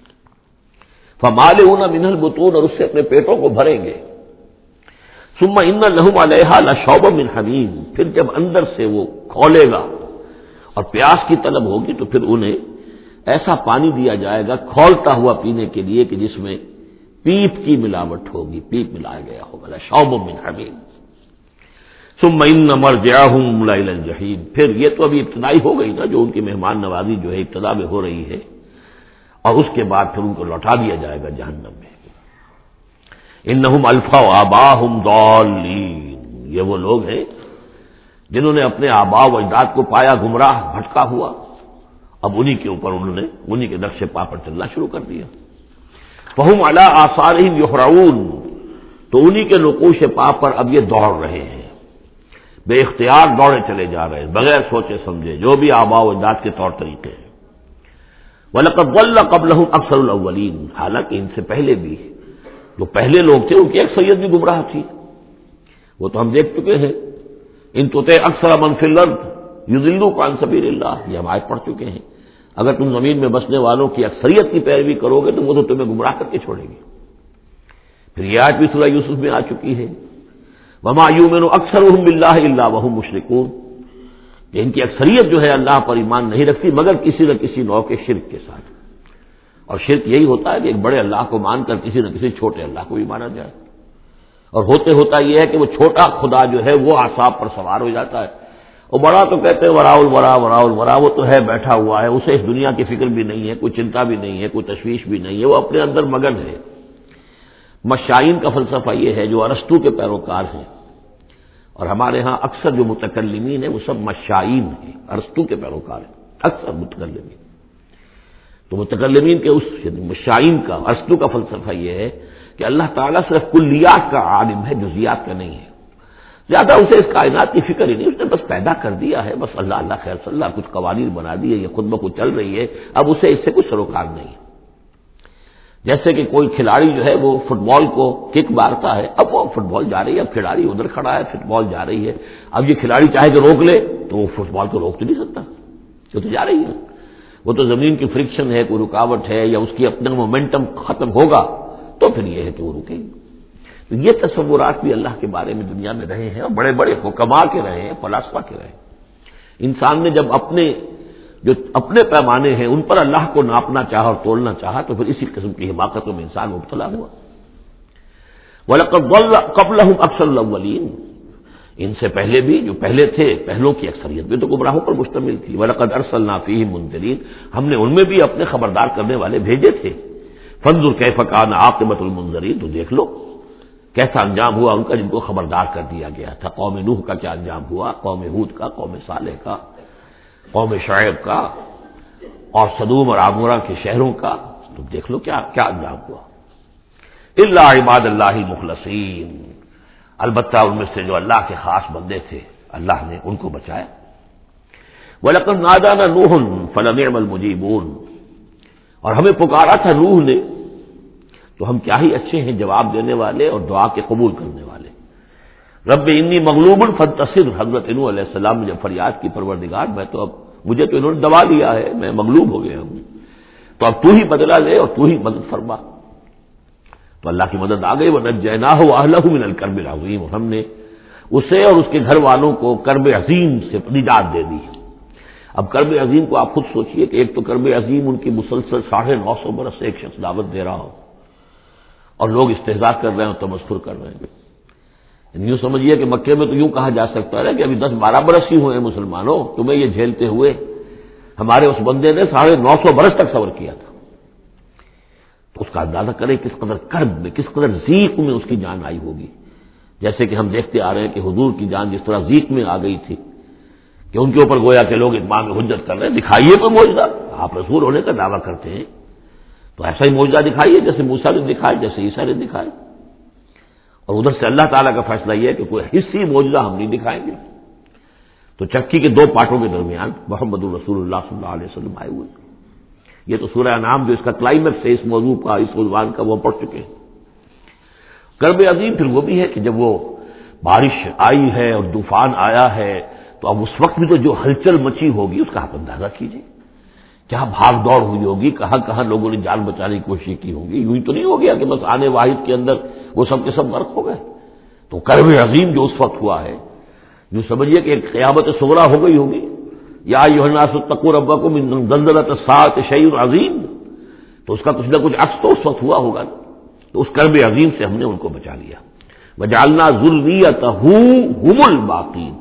Speaker 1: فَمَالِئُونَ مِنْهَا الْبُطُونَ، اور اس سے اپنے پیٹوں کو بھریں گے۔ ثُمَّ إِنَّ لَهُمْ عَلَيْهَا لَشَوْبًا مِّنْ حَمِيمٍ، پھر جب اندر سے وہ کھولے گا اور پیاس کی طلب ہوگی تو پھر انہیں ایسا پانی دیا جائے گا کھولتا ہوا پینے کے لیے کہ جس میں پیپ کی ملاوٹ ہوگی، پیپ ملایا گیا ہوگا، لشوب من حمیم۔ ثم ان مرجعهم الى الجحیم، پھر یہ تو ابھی ابتدائی ہو گئی نا، جو ان کی مہمان نوازی جو ہے ابتدا میں ہو رہی ہے، اور اس کے بعد پھر ان کو لوٹا دیا جائے گا جہنم میں۔ انہم الفوا آباہم ضالین، یہ وہ لوگ ہیں جنہوں نے اپنے آباء و اجداد کو پایا گمراہ، بھٹکا ہوا، اب انہی کے اوپر انہوں نے انہی کے نقش پا پر چلنا شروع کر دیا۔ فہم علی آثارہم یہرعون، تو انہی کے نقوش پا پر اب یہ دوڑ رہے ہیں، بے اختیار دوڑے چلے جا رہے ہیں، بغیر سوچے سمجھے، جو بھی آباء و اجداد کے طور طریقے ہیں۔ وَلَقَدْ ضَلَّ قَبْلَهُمْ أَكْثَرُ الْأَوَّلِينَ، حالانکہ ان سے پہلے بھی جو پہلے لوگ تھے ان کی اکثریت بھی گمراہ تھی، وہ تو ہم دیکھ چکے ہیں۔ ان تُطِعْ أَكْثَرَ مَنْ فِي الْأَرْضِ يُضِلُّوكَ عَنْ سَبِيلِ اللَّهِ، یہ ہم آیت پڑھ چکے ہیں۔ اگر تم زمین میں بسنے والوں کی اکثریت کی پیروی کرو گے تو وہ تو تمہیں گمراہ کر کے چھوڑے گی۔ پھر یہ آیت بھی سورہ یوسف میں آ چکی ہے، وَمَا يُؤْمِنُ أَكْثَرُهُم بِاللَّهِ إِلَّا وَهُم مُشْرِكُونَ، کہ ان کی اکثریت جو ہے اللہ پر ایمان نہیں رکھتی مگر کسی نہ کسی نوع کے شرک کے ساتھ، اور شرک یہی ہوتا ہے کہ ایک بڑے اللہ کو مان کر کسی نہ کسی چھوٹے اللہ کو بھی مانا جائے، اور ہوتے ہوتا یہ ہے کہ وہ چھوٹا خدا جو ہے وہ اعصاب پر سوار ہو جاتا ہے، اور بڑا تو کہتے ہیں وراء الورا وراء الورا، وہ تو ہے بیٹھا ہوا ہے، اسے اس دنیا کی فکر بھی نہیں ہے، کوئی چنتا بھی نہیں ہے، کوئی تشویش بھی نہیں ہے، وہ اپنے اندر مگن ہے۔ مشائین کا فلسفہ یہ ہے جو ارسطو کے پیروکار ہیں، اور ہمارے ہاں اکثر جو متکلمین ہیں وہ سب مشائین ہیں، ارسطو کے پیروکار ہیں اکثر متکلمین۔ تو متکلمین کے اس مشائین کا، ارسطو کا فلسفہ یہ ہے کہ اللہ تعالیٰ صرف کلیات کا عالم ہے، جزیات کا نہیں ہے، زیادہ اسے اس کائنات کی فکر ہی نہیں، اس نے بس پیدا کر دیا ہے، بس اللہ اللہ خیر صلی اللہ کچھ قوانین بنا دیے، یہ خود بخود چل رہی ہے، اب اسے اس سے کچھ سروکار نہیں ہے۔ جیسے کہ کوئی کھلاڑی جو ہے وہ فٹ بال کو کک مارتا ہے، اب وہ فٹ بال جا رہی ہے، اب کھلاڑی ادھر کھڑا ہے، فٹ بال جا رہی ہے، اب یہ کھلاڑی چاہے کہ روک لے تو وہ فٹ بال کو روک تو نہیں سکتا، وہ تو جا رہی ہے، وہ تو زمین کی فرکشن ہے، کوئی رکاوٹ ہے یا اس کی اپنا مومنٹم ختم ہوگا تو پھر یہ ہے کہ وہ رکے گی۔ تو یہ تصورات بھی اللہ کے بارے میں دنیا میں رہے ہیں اور بڑے بڑے حکما کے رہے ہیں، فلاسفہ کے رہے ہیں۔ انسان نے جب اپنے جو اپنے پیمانے ہیں ان پر اللہ کو ناپنا چاہا اور تولنا چاہا تو پھر اسی قسم کی حماقتوں میں انسان مبتلا ہوا۔ وَلَقَدْ ضَلَّ قَبْلَهُمْ أَكْثَرُ الْأَوَّلِينَ، ان سے پہلے بھی جو پہلے تھے، پہلوں کی اکثریت بھی تو گمراہوں پر مشتمل تھی۔ وَلَقَدْ أَرْسَلْنَا فِيهِمْ مُنذِرِينَ، ہم نے ان میں بھی اپنے خبردار کرنے والے بھیجے تھے۔ فَانظُرْ كَيْفَ كَانَ عَاقِبَةُ الْمُنذَرِينَ، تو دیکھ لو کیسا انجام ہوا ان کا جن کو خبردار کر دیا گیا تھا۔ قوم نوح کا کیا انجام ہوا، قوم ہود کا، قوم صالح کا، قوم شعیب کا، اور صدوم اور عمورہ کے شہروں کا، تو دیکھ لو کیا کیا انجام ہوا۔ الا عباد اللہ المخلصین، البتہ ان میں سے جو اللہ کے خاص بندے تھے اللہ نے ان کو بچایا۔ وَلَقَدْ نَادَانَا نُوحٌ فَلَنِعْمَ الْمُجِيبُونَ، اور ہمیں پکارا تھا نوح نے تو ہم کیا ہی اچھے ہیں جواب دینے والے اور دعا کے قبول کرنے والے۔ رب انی مغلوب فانتصر، حضرت نوح علیہ السلام نے جب فریاد کی پروردگار میں تو اب مجھے تو انہوں نے دبا لیا ہے، میں مغلوب ہو گیا ہوں، تو اب تو ہی بدلہ لے اور تو ہی مدد فرما۔ تو اللہ کی مدد آ گئی، وَنَجَّيْنَاهُ وَأَهْلَهُ مِنَ الْكَرْبِ الْعَظِيمِ، اور ہم نے اسے اور اس کے گھر والوں کو کرب عظیم سے نجات دے دی۔ اب کرب عظیم کو آپ خود سوچئے کہ ایک تو کرب عظیم ان کی مسلسل ساڑھے نو سو برس سے ایک شخص دعوت دے رہا ہو اور لوگ استہزاء کر رہے ہیں اور تمسخر کر رہے ہیں۔ یوں سمجھیے کہ مکے میں تو یوں کہا جا سکتا ہے کہ ابھی دس بارہ برس ہی ہوئے ہیں مسلمانوں تمہیں یہ جھیلتے ہوئے، ہمارے اس بندے نے ساڑھے نو سو برس تک صبر کیا تھا۔ تو اس کا اندازہ کریں کس قدر کرب میں، کس قدر ضیق میں اس کی جان آئی ہوگی۔ جیسے کہ ہم دیکھتے آ رہے ہیں کہ حضور کی جان جس طرح ضیق میں آ گئی تھی کہ ان کے اوپر گویا کہ لوگ اتمام حجت کر رہے ہیں، دکھائیے کوئی معجزہ، آپ رسول ہونے کا دعویٰ کرتے ہیں تو ایسا ہی معجزہ دکھائیے جیسے موسیٰ نے دکھائے، جیسے عیسیٰ نے دکھائے۔ اور ادھر سے اللہ تعالیٰ کا فیصلہ یہ ہے کہ کوئی حصی معجزہ ہم نہیں دکھائیں گے۔ تو چکی کے دو پارٹوں کے درمیان محمد الرسول اللہ صلی اللہ علیہ وسلم آئے ہوئے۔ یہ تو سورہ انعام جو اس کا کلائمیکس ہے اس موضوع کا، اس عنوان کا، وہ پڑھ چکے ہیں۔ کرب عظیم پھر وہ بھی ہے کہ جب وہ بارش آئی ہے اور طوفان آیا ہے تو اب اس وقت بھی تو جو ہلچل مچی ہوگی اس کا آپ اندازہ کیجیے، کیا بھاگ دوڑ ہوئی ہوگی، کہاں کہاں لوگوں نے جان بچانے کی کوشش کی ہوگی۔ یوں ہی تو نہیں ہو گیا کہ بس آنے واحد کے اندر وہ سب کے سب غرق ہو گئے۔ تو کرب عظیم جو اس وقت ہوا ہے، جو سمجھیے کہ ایک قیامت صغریٰ ہو گئی ہوگی۔ یا ایھا الناس اتقوا ربکم ان زلزلۃ الساعۃ شیء عظیم، تو اس کا کچھ نہ کچھ عکس تو اس وقت ہوا ہوگا۔ تو اس کرب عظیم سے ہم نے ان کو بچا لیا۔ وجعلنا ذریتہ هم الباقین،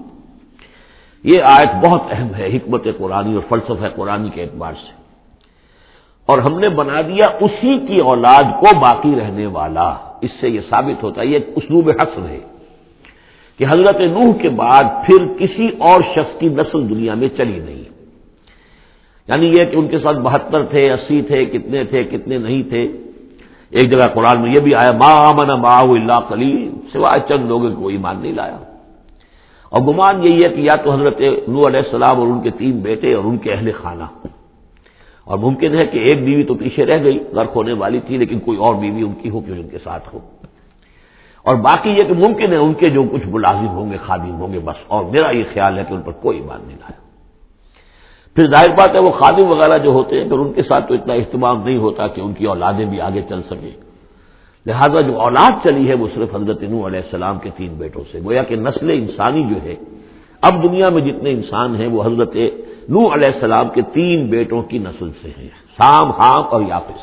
Speaker 1: یہ آیت بہت اہم ہے حکمت قرآنی اور فلسفہ قرآنی کے اعتبار سے، اور ہم نے بنا دیا اسی کی اولاد کو باقی رہنے والا۔ اس سے یہ ثابت ہوتا ہے، یہ اسلوب حصر ہے کہ حضرت نوح کے بعد پھر کسی اور شخص کی نسل دنیا میں چلی نہیں، یعنی یہ کہ ان کے ساتھ بہتر تھے، اسی تھے، کتنے تھے کتنے نہیں تھے۔ ایک جگہ قرآن میں یہ بھی آیا ما آمن معه الا قلیل، سوائے چند لوگوں کو ایمان نہیں لایا۔ اور گمان یہی ہے کہ یا تو حضرت نوح علیہ السلام اور ان کے تین بیٹے اور ان کے اہل خانہ، اور ممکن ہے کہ ایک بیوی تو پیچھے رہ گئی، غرق ہونے والی تھی، لیکن کوئی اور بیوی ان کی ہو کہ ان کے ساتھ ہو، اور باقی یہ کہ ممکن ہے ان کے جو کچھ ملازم ہوں گے، خادم ہوں گے، بس۔ اور میرا یہ خیال ہے کہ ان پر کوئی ایمان نہیں لایا۔ پھر ظاہر بات ہے وہ خادم وغیرہ جو ہوتے ہیں پھر ان کے ساتھ تو اتنا اہتمام نہیں ہوتا کہ ان کی اولادیں بھی آگے چل سکیں، لہذا جو اولاد چلی ہے وہ صرف حضرت نوح علیہ السلام کے تین بیٹوں سے، گویا کہ نسل انسانی جو ہے اب دنیا میں جتنے انسان ہیں وہ حضرت نوح علیہ السلام کے تین بیٹوں کی نسل سے ہیں، سام، حام اور یافس۔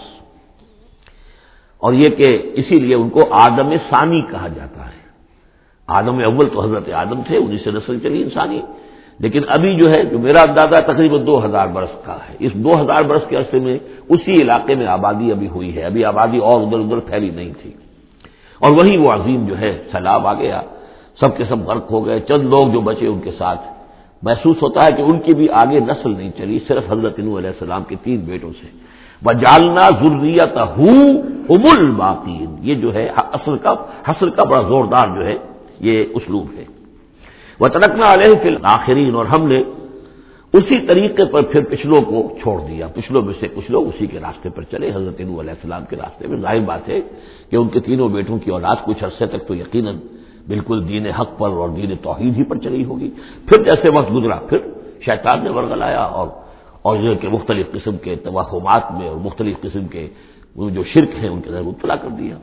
Speaker 1: اور یہ کہ اسی لیے ان کو آدم ثانی کہا جاتا ہے۔ آدم اول تو حضرت آدم تھے، انہی سے نسل چلی انسانی، لیکن ابھی جو ہے جو میرا اندازہ تقریباً دو ہزار برس کا ہے، اس دو ہزار برس کے عرصے میں اسی علاقے میں آبادی ابھی ہوئی ہے، ابھی آبادی اور ادھر ادھر پھیلی نہیں تھی، اور وہی وہ عظیم جو ہے سیلاب آ گیا، سب کے سب غرق ہو گئے، چند لوگ جو بچے ان کے ساتھ۔ محسوس ہوتا ہے کہ ان کی بھی آگے نسل نہیں چلی، صرف حضرت نوح علیہ السلام کے تین بیٹوں سے۔ وَجَعَلْنَا ذُرِّيَّتَهُ هُمُ الْبَاقِينَ، یہ جو ہے اصل کا حصر کا بڑا زوردار جو ہے یہ اسلوب ہے۔ وَتَرَكْنَا عَلَيْهِ فِي الْآخِرِينَ، اور ہم نے اسی طریقے پر پھر پچھلوں کو چھوڑ دیا، پچھلوں میں سے کچھ لوگ اسی کے راستے پر چلے، حضرت نوح علیہ السلام کے راستے میں۔ ظاہر بات ہے کہ ان کے تینوں بیٹوں کی اولاد کچھ عرصے تک تو یقیناً بالکل دین حق پر اور دین توحید ہی پر چلی ہوگی، پھر جیسے وقت گزرا پھر شیطان نے ورغلایا اور اور جو کہ مختلف قسم کے توہمات میں اور مختلف قسم کے جو شرک ہیں ان کے اندر مبتلا کر دیا۔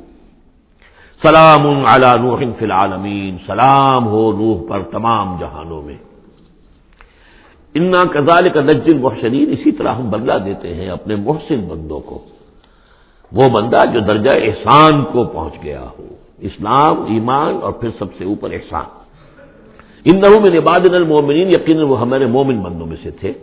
Speaker 1: سلام علی نوح فی العالمین، سلام ہو نوح پر تمام جہانوں میں۔ انا کذالک نجزی المحسنین، اسی طرح ہم بدلہ دیتے ہیں اپنے محسن بندوں کو، وہ بندہ جو درجہ احسان کو پہنچ گیا ہو، اسلام، ایمان اور پھر سب سے اوپر احسان۔ انہ من عبادنا المؤمنین، یقیناً وہ ہمارے مومن بندوں میں سے تھے۔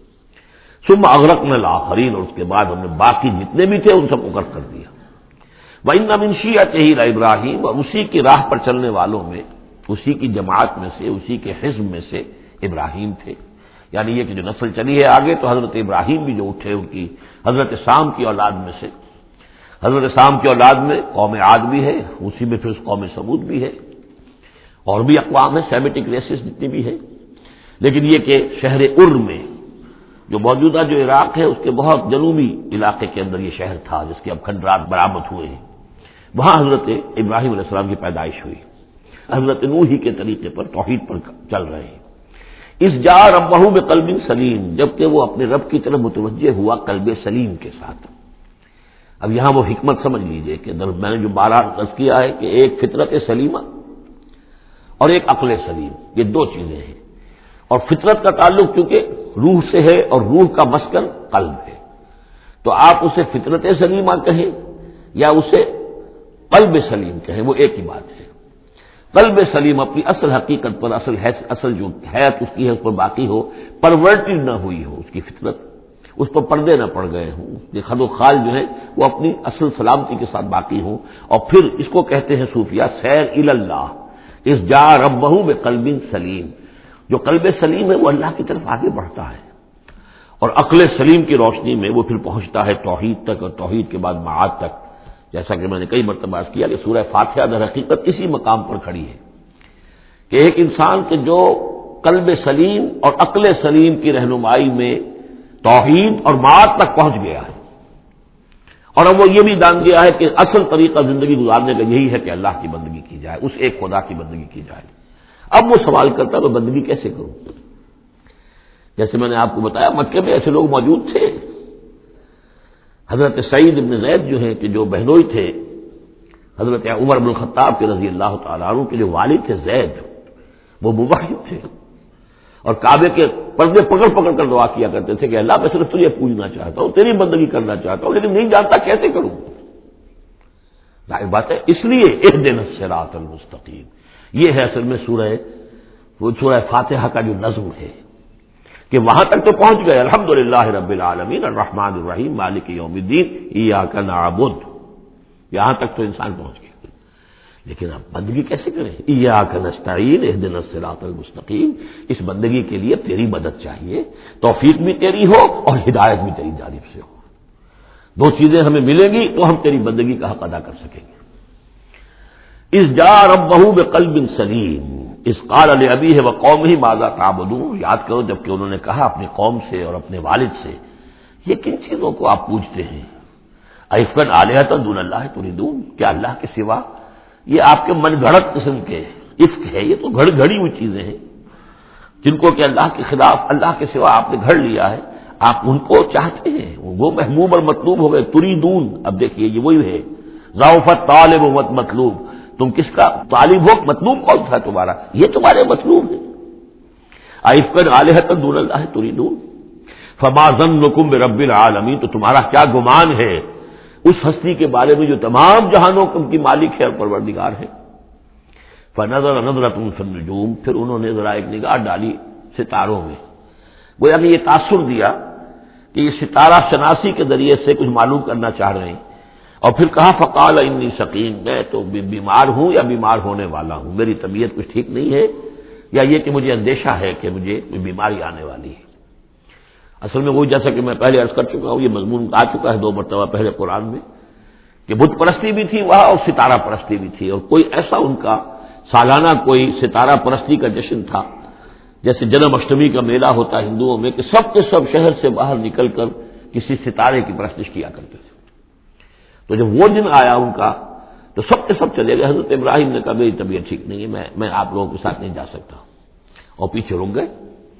Speaker 1: ثم اغرقنا الاخرین، اور اس کے بعد ہم نے باقی جتنے بھی تھے ان سب کو غرق کر دیا۔ وَإِنَّ مِن شِيعَتِهِ لَإِبْرَاهِيمَ، اور اسی کی راہ پر چلنے والوں میں، اسی کی جماعت میں سے، اسی کے حزب میں سے ابراہیم تھے، یعنی یہ کہ جو نسل چلی ہے آگے تو حضرت ابراہیم بھی جو اٹھے ان کی حضرت سام کی اولاد میں سے، حضرت سام کی اولاد میں قوم عاد بھی ہے، اسی میں پھر قوم سمود بھی ہے، اور بھی اقوام ہیں سیمیٹک ریسز جتنی بھی ہے، لیکن یہ کہ شہر ار میں جو موجودہ جو عراق ہے اس کے بہت جنوبی علاقے کے اندر یہ شہر تھا جس کے اب کھنڈرات برآمد ہوئے ہیں، وہاں حضرت ابراہیم علیہ السلام کی پیدائش ہوئی، حضرت نوح ہی کے طریقے پر توحید پر چل رہے ہیں۔ اس جا ربہ بقلب سلیم، جبکہ وہ اپنے رب کی طرف متوجہ ہوا قلب سلیم کے ساتھ۔ اب یہاں وہ حکمت سمجھ لیجئے کہ میں نے جو بارہ عرض کیا ہے کہ ایک فطرت سلیمہ اور ایک عقل سلیم، یہ دو چیزیں ہیں، اور فطرت کا تعلق کیونکہ روح سے ہے اور روح کا مسکن قلب ہے، تو آپ اسے فطرت سلیمہ کہیں یا اسے قلب سلیم کہیں، وہ ایک ہی بات ہے۔ قلب سلیم اپنی اصل حقیقت پر، اصل حیث اصل جو حیات اس کی ہے اس پر باقی ہو، پرورٹڈ نہ ہوئی ہو اس کی فطرت، اس پر پردے نہ پڑ گئے ہوں، یہ خد و خال جو ہے وہ اپنی اصل سلامتی کے ساتھ باقی ہوں، اور پھر اس کو کہتے ہیں صوفیہ سیر الی اللہ، اس جا ربہ بقلب سلیم، جو قلب سلیم ہے وہ اللہ کی طرف آگے بڑھتا ہے، اور عقل سلیم کی روشنی میں وہ پھر پہنچتا ہے توحید تک، اور توحید کے بعد معاد تک، جیسا کہ میں نے کئی مرتبہ عرض کیا کہ سورہ فاتحہ در حقیقت اسی مقام پر کھڑی ہے کہ ایک انسان کے جو قلب سلیم اور عقل سلیم کی رہنمائی میں توحید اور معاد تک پہنچ گیا ہے، اور اب وہ یہ بھی جان گیا ہے کہ اصل طریقہ زندگی گزارنے کا یہی ہے کہ اللہ کی بندگی کی جائے، اس ایک خدا کی بندگی کی جائے۔ اب وہ سوال کرتا ہے میں بندگی کیسے کروں؟ جیسے میں نے آپ کو بتایا مکے میں ایسے لوگ موجود تھے، حضرت سعید بن زید جو ہیں کہ جو بہنوئی تھے حضرت عمر بن الخطاب کے رضی اللہ تعالیٰ عنہ کے جو والد تھے زید، وہ موحد تھے اور کعبے کے پردے پکڑ پکڑ کر دعا کیا کرتے تھے کہ اللہ میں صرف تجھے پوجنا چاہتا ہوں، تیری بندگی کرنا چاہتا ہوں، لیکن نہیں جانتا کیسے کروں۔ ظاہر بات ہے اس لیے اہدنا الصراط المستقیم، یہ ہے اصل میں سورہ وہ سورہ فاتحہ کا جو نظم ہے کہ وہاں تک تو پہنچ گئے، الحمدللہ رب العالمین الرحمن الرحیم مالک یوم الدین ایاک نعبد، یہاں تک تو انسان پہنچ گیا، لیکن اب بندگی کیسے کریں؟ ایاک نستعین اہدنا الصراط المستقیم، اس بندگی کے لیے تیری مدد چاہیے، توفیق بھی تیری ہو اور ہدایت بھی تیری جانب سے ہو، دو چیزیں ہمیں ملیں گی تو ہم تیری بندگی کا حق ادا کر سکیں گے۔ اذ جاء ربہ بقلب سلیم اذ قال لأبیہ وقومہ ماذا تعبدون، یاد کرو جب کہ انہوں نے کہا اپنی قوم سے اور اپنے والد سے یہ کن چیزوں کو آپ پوجتے ہیں؟ ایفکن آلہۃ دون اللہ تریدون، کیا اللہ کے سوا؟ یہ آپ کے من گھڑت قسم کے افک ہے، یہ تو گھڑ گھڑی ہوئی چیزیں ہیں جن کو کہ اللہ کے خلاف اللہ کے سوا آپ نے گھڑ لیا ہے، آپ ان کو چاہتے ہیں، وہ محبوب اور مطلوب ہو گئے، تریدون۔ اب دیکھیے یہ وہی ہے ضعف طالب و مطلوب، تم کس کا طالب ہو، مطلوب کون تھا تمہارا؟ یہ تمہارے مطلوب ہے۔ ایفکن آلہۃ دون اللہ تریدون فما ظنکم برب العالمین، تو تمہارا کیا گمان ہے اس ہستی کے بارے میں جو تمام جہانوں کی مالک ہے اور پروردگار ہے۔ فنظر نظرۃ فی النجوم، پھر انہوں نے ذرا ایک نگاہ ڈالی ستاروں میں، گویا کہ یہ تاثر دیا کہ یہ ستارہ شناسی کے ذریعے سے کچھ معلوم کرنا چاہ رہے ہیں، اور پھر کہا فقال انی سقیم، میں تو بیمار ہوں یا بیمار ہونے والا ہوں، میری طبیعت کچھ ٹھیک نہیں ہے، یا یہ کہ مجھے اندیشہ ہے کہ مجھے کوئی بیماری آنے والی ہے۔ اصل میں وہی جیسا کہ میں پہلے عرض کر چکا ہوں، یہ مضمون آ چکا ہے دو مرتبہ پہلے قرآن میں کہ بت پرستی بھی تھی وہاں اور ستارہ پرستی بھی تھی، اور کوئی ایسا ان کا سالانہ کوئی ستارہ پرستی کا جشن تھا جیسے جنم اشٹمی کا میلہ ہوتا ہے ہندوؤں میں کہ سب کے سب شہر سے باہر نکل کر کسی ستارے کی پرستش کیا کرتے تھے. تو جب وہ دن آیا ان کا تو سب کے سب چلے گئے. حضرت ابراہیم نے کہا میری طبیعت ٹھیک نہیں ہے, میں میں آپ لوگوں کے ساتھ نہیں جا سکتا, اور پیچھے رک گئے.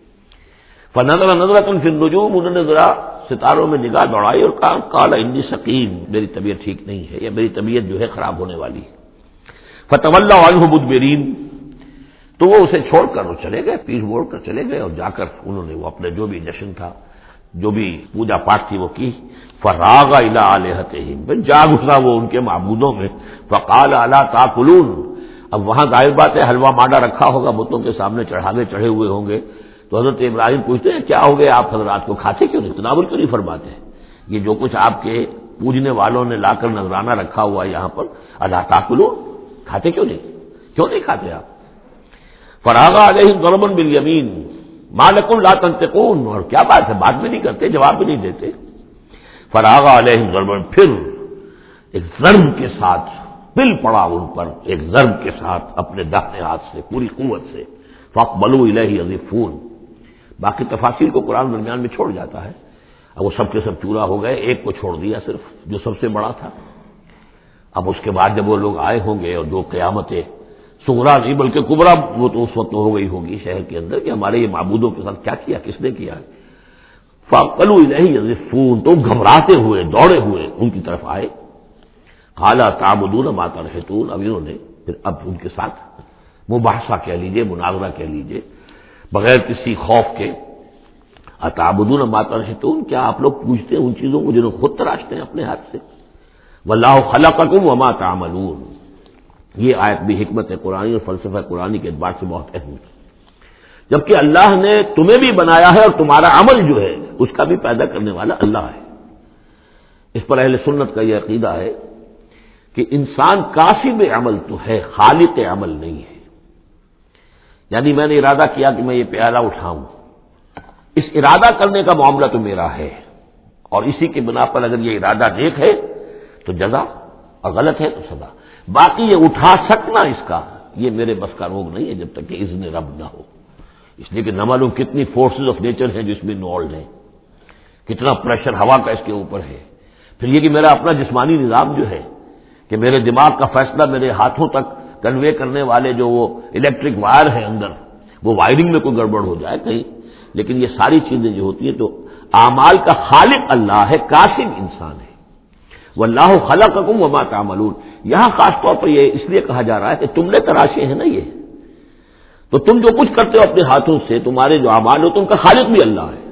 Speaker 1: فنظر نظرۃ فی النجوم, انہوں نے ذرا ستاروں میں نگاہ دوڑائی اور کہا قال انی سقیم, میری طبیعت ٹھیک نہیں ہے, یا میری طبیعت جو ہے خراب ہونے والی ہے. فتولوا عنہ مدبرین, تو وہ اسے چھوڑ کر وہ چلے گئے, پیٹھ موڑ کر چلے گئے, اور جا کر انہوں نے وہ اپنے جو بھی جشن تھا, جو بھی پوجا پاٹ تھی وہ کی. فراغ الی آلہتہم, پھر جا گھسا وہ ان کے معبودوں میں. فقال الا تاکلون, اب وہاں ظاہر بات ہے حلوہ مانڈا رکھا ہوگا, بتوں کے سامنے چڑھاوے چڑھے ہوئے ہوں گے. تو حضرت ابراہیم پوچھتے ہیں کیا ہو گیا آپ حضرات کو, کھاتے کیوں نہیں, تناول کیوں نہیں فرماتے ہیں؟ یہ جو کچھ آپ کے پوجنے والوں نے لا کر نذرانہ رکھا ہوا ہے یہاں پر, الا تاکلون, کھاتے کیوں نہیں, کیوں نہیں کھاتے آپ؟ فراغ علیہم ضربا بالیمین ما لکم لا تنطقون, اور کیا بات ہے بات بھی نہیں کرتے, جواب بھی نہیں دیتے. فراغ علیہم ضربا, پھر ایک ضرب کے ساتھ پل پڑا ان پر, ایک ضرب کے ساتھ اپنے داہنے ہاتھ سے پوری قوت سے. فاقبلوا الیہ یزفون, باقی تفاصیل کو قرآن درمیان میں چھوڑ جاتا ہے. اب وہ سب کے سب چورا ہو گئے, ایک کو چھوڑ دیا صرف جو سب سے بڑا تھا. اب اس کے بعد جب وہ لوگ آئے ہوں گے اور جو قیامتیں صغرا نہیں بلکہ کبرا وہ تو اس وقت ہو گئی ہوگی شہر کے اندر کہ ہمارے یہ معبودوں کے ساتھ کیا کیا, کس نے کیا. فاقبلوا الیہ یزفون, تو گھبراتے ہوئے دوڑے ہوئے ان کی طرف آئے. قال تعبدون ما تنحتون, اب انہوں نے پھر اب ان کے ساتھ مباحثہ کہہ لیجئے, مناظرہ کہہ لیجئے, بغیر کسی خوف کے. اتعبدون ما تنحتون, کیا آپ لوگ پوچھتے ہیں ان چیزوں کو جنہوں خود تراشتے ہیں اپنے ہاتھ سے. واللہ خلقکم وما تعملون, یہ آیت بھی حکمت قرآنی اور فلسفہ قرآنی کے اعتبار سے بہت اہم ہے. جبکہ اللہ نے تمہیں بھی بنایا ہے اور تمہارا عمل جو ہے اس کا بھی پیدا کرنے والا اللہ ہے. اس پر اہل سنت کا یہ عقیدہ ہے کہ انسان کاسب عمل تو ہے, خالق عمل نہیں ہے. یعنی میں نے ارادہ کیا کہ میں یہ پیالہ اٹھاؤں, اس ارادہ کرنے کا معاملہ تو میرا ہے, اور اسی کی بنا پر اگر یہ ارادہ نیک ہے تو جزا, اور غلط ہے تو سزا. باقی یہ اٹھا سکنا اس کا یہ میرے بس کا روگ نہیں ہے جب تک کہ اذن رب نہ ہو. اس لیے کہ نہ معلوم کتنی فورسز آف نیچر ہیں جو اس میں انوالوڈ ہیں, کتنا پریشر ہوا کا اس کے اوپر ہے. پھر یہ کہ میرا اپنا جسمانی نظام جو ہے کہ میرے دماغ کا فیصلہ میرے ہاتھوں تک کنوے کرنے والے جو وہ الیکٹرک وائر ہیں اندر, وہ وائرنگ میں کوئی گڑبڑ ہو جائے کہیں. لیکن یہ ساری چیزیں جو ہوتی ہیں تو اعمال کا خالق اللہ ہے, کاسب انسان ہے. واللہ خلقکم وما تعملون, یہاں خاص طور پر یہ اس لیے کہا جا رہا ہے کہ تم نے تراشے ہیں نا یہ, تو تم جو کچھ کرتے ہو اپنے ہاتھوں سے, تمہارے جو اعمال ہو, تم کا خالق بھی اللہ ہے.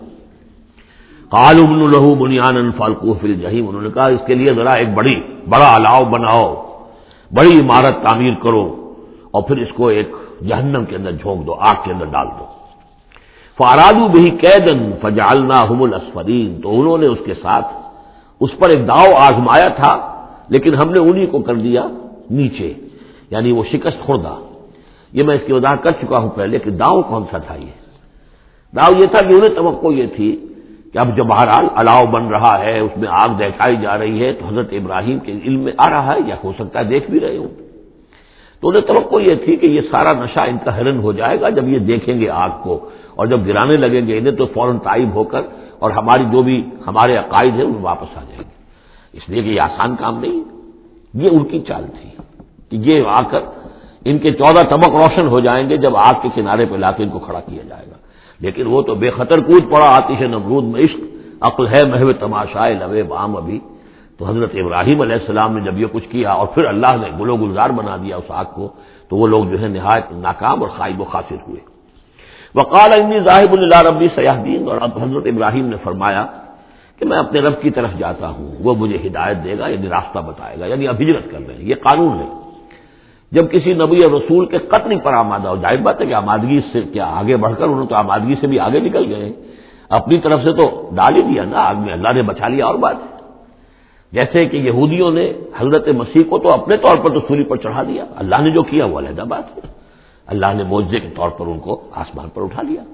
Speaker 1: قالوا ابنوا له بنيانا فالقوه في الجحيم, انہوں نے کہا اس کے لیے ذرا ایک بڑی بڑا الاؤ بناؤ, بڑی عمارت تعمیر کرو, اور پھر اس کو ایک جہنم کے اندر جھونک دو, آگ کے اندر ڈال دو. فارادوا به كيدا فجعلناهم الاسفلين, تو انہوں نے اس کے ساتھ اس پر ایک داؤ آزمایا تھا, لیکن ہم نے انہی کو کر دیا نیچے, یعنی وہ شکست خوردہ. یہ میں اس کی وضاحت کر چکا ہوں پہلے کہ داؤ کون سا تھا. یہ داؤ یہ تھا کہ انہیں توقع یہ تھی کہ اب جب بہرحال الاؤ بن رہا ہے, اس میں آگ دکھائی جا رہی ہے, تو حضرت ابراہیم کے علم میں آ رہا ہے, یا ہو سکتا ہے دیکھ بھی رہے ہوں, تو انہیں توقع یہ تھی کہ یہ سارا نشہ ان کا ہرن ہو جائے گا جب یہ دیکھیں گے آگ کو, اور جب گرانے لگیں گے انہیں تو فوراً تائب ہو کر اور ہماری جو بھی ہمارے عقائد ہیں ان واپس آ جائیں گے. اس لیے کہ یہ آسان کام نہیں, یہ ان کی چال تھی کہ یہ آ کر ان کے چودہ طبق روشن ہو جائیں گے جب آگ کے کنارے پہ لا کے ان کو کھڑا کیا جائے گا. لیکن وہ تو بے خطر کود پڑا آتش نمرود میں, عشق عقل ہے محو تماشائے لوے بام ابھی. تو حضرت ابراہیم علیہ السلام نے جب یہ کچھ کیا اور پھر اللہ نے گل و گلزار بنا دیا اس آگ کو, تو وہ لوگ جو ہے نہایت ناکام اور خائب و خاسر ہوئے. وقال انی ذاہب الی ربی سیہدین, اور اب حضرت ابراہیم نے فرمایا کہ میں اپنے رب کی طرف جاتا ہوں, وہ مجھے ہدایت دے گا, یعنی راستہ بتائے گا. یعنی اب ہجرت کر رہے ہیں, یہ قانون ہے. جب کسی نبی اور رسول کے قتل پر آمادہ ہو, ظاہر بات ہے کہ آمادگی سے کیا آگے بڑھ کر, انہوں تو آمادگی سے بھی آگے نکل گئے, اپنی طرف سے تو ڈال ہی دیا نا آگ میں, اللہ نے بچا لیا. اور بات ہے جیسے کہ یہودیوں نے حضرت مسیح کو تو اپنے طور پر تو سولی پر چڑھا دیا, اللہ نے جو کیا وہ علیحدہ بات ہے. اللہ نے معجزے کے طور پر ان کو آسمان پر اٹھا لیا.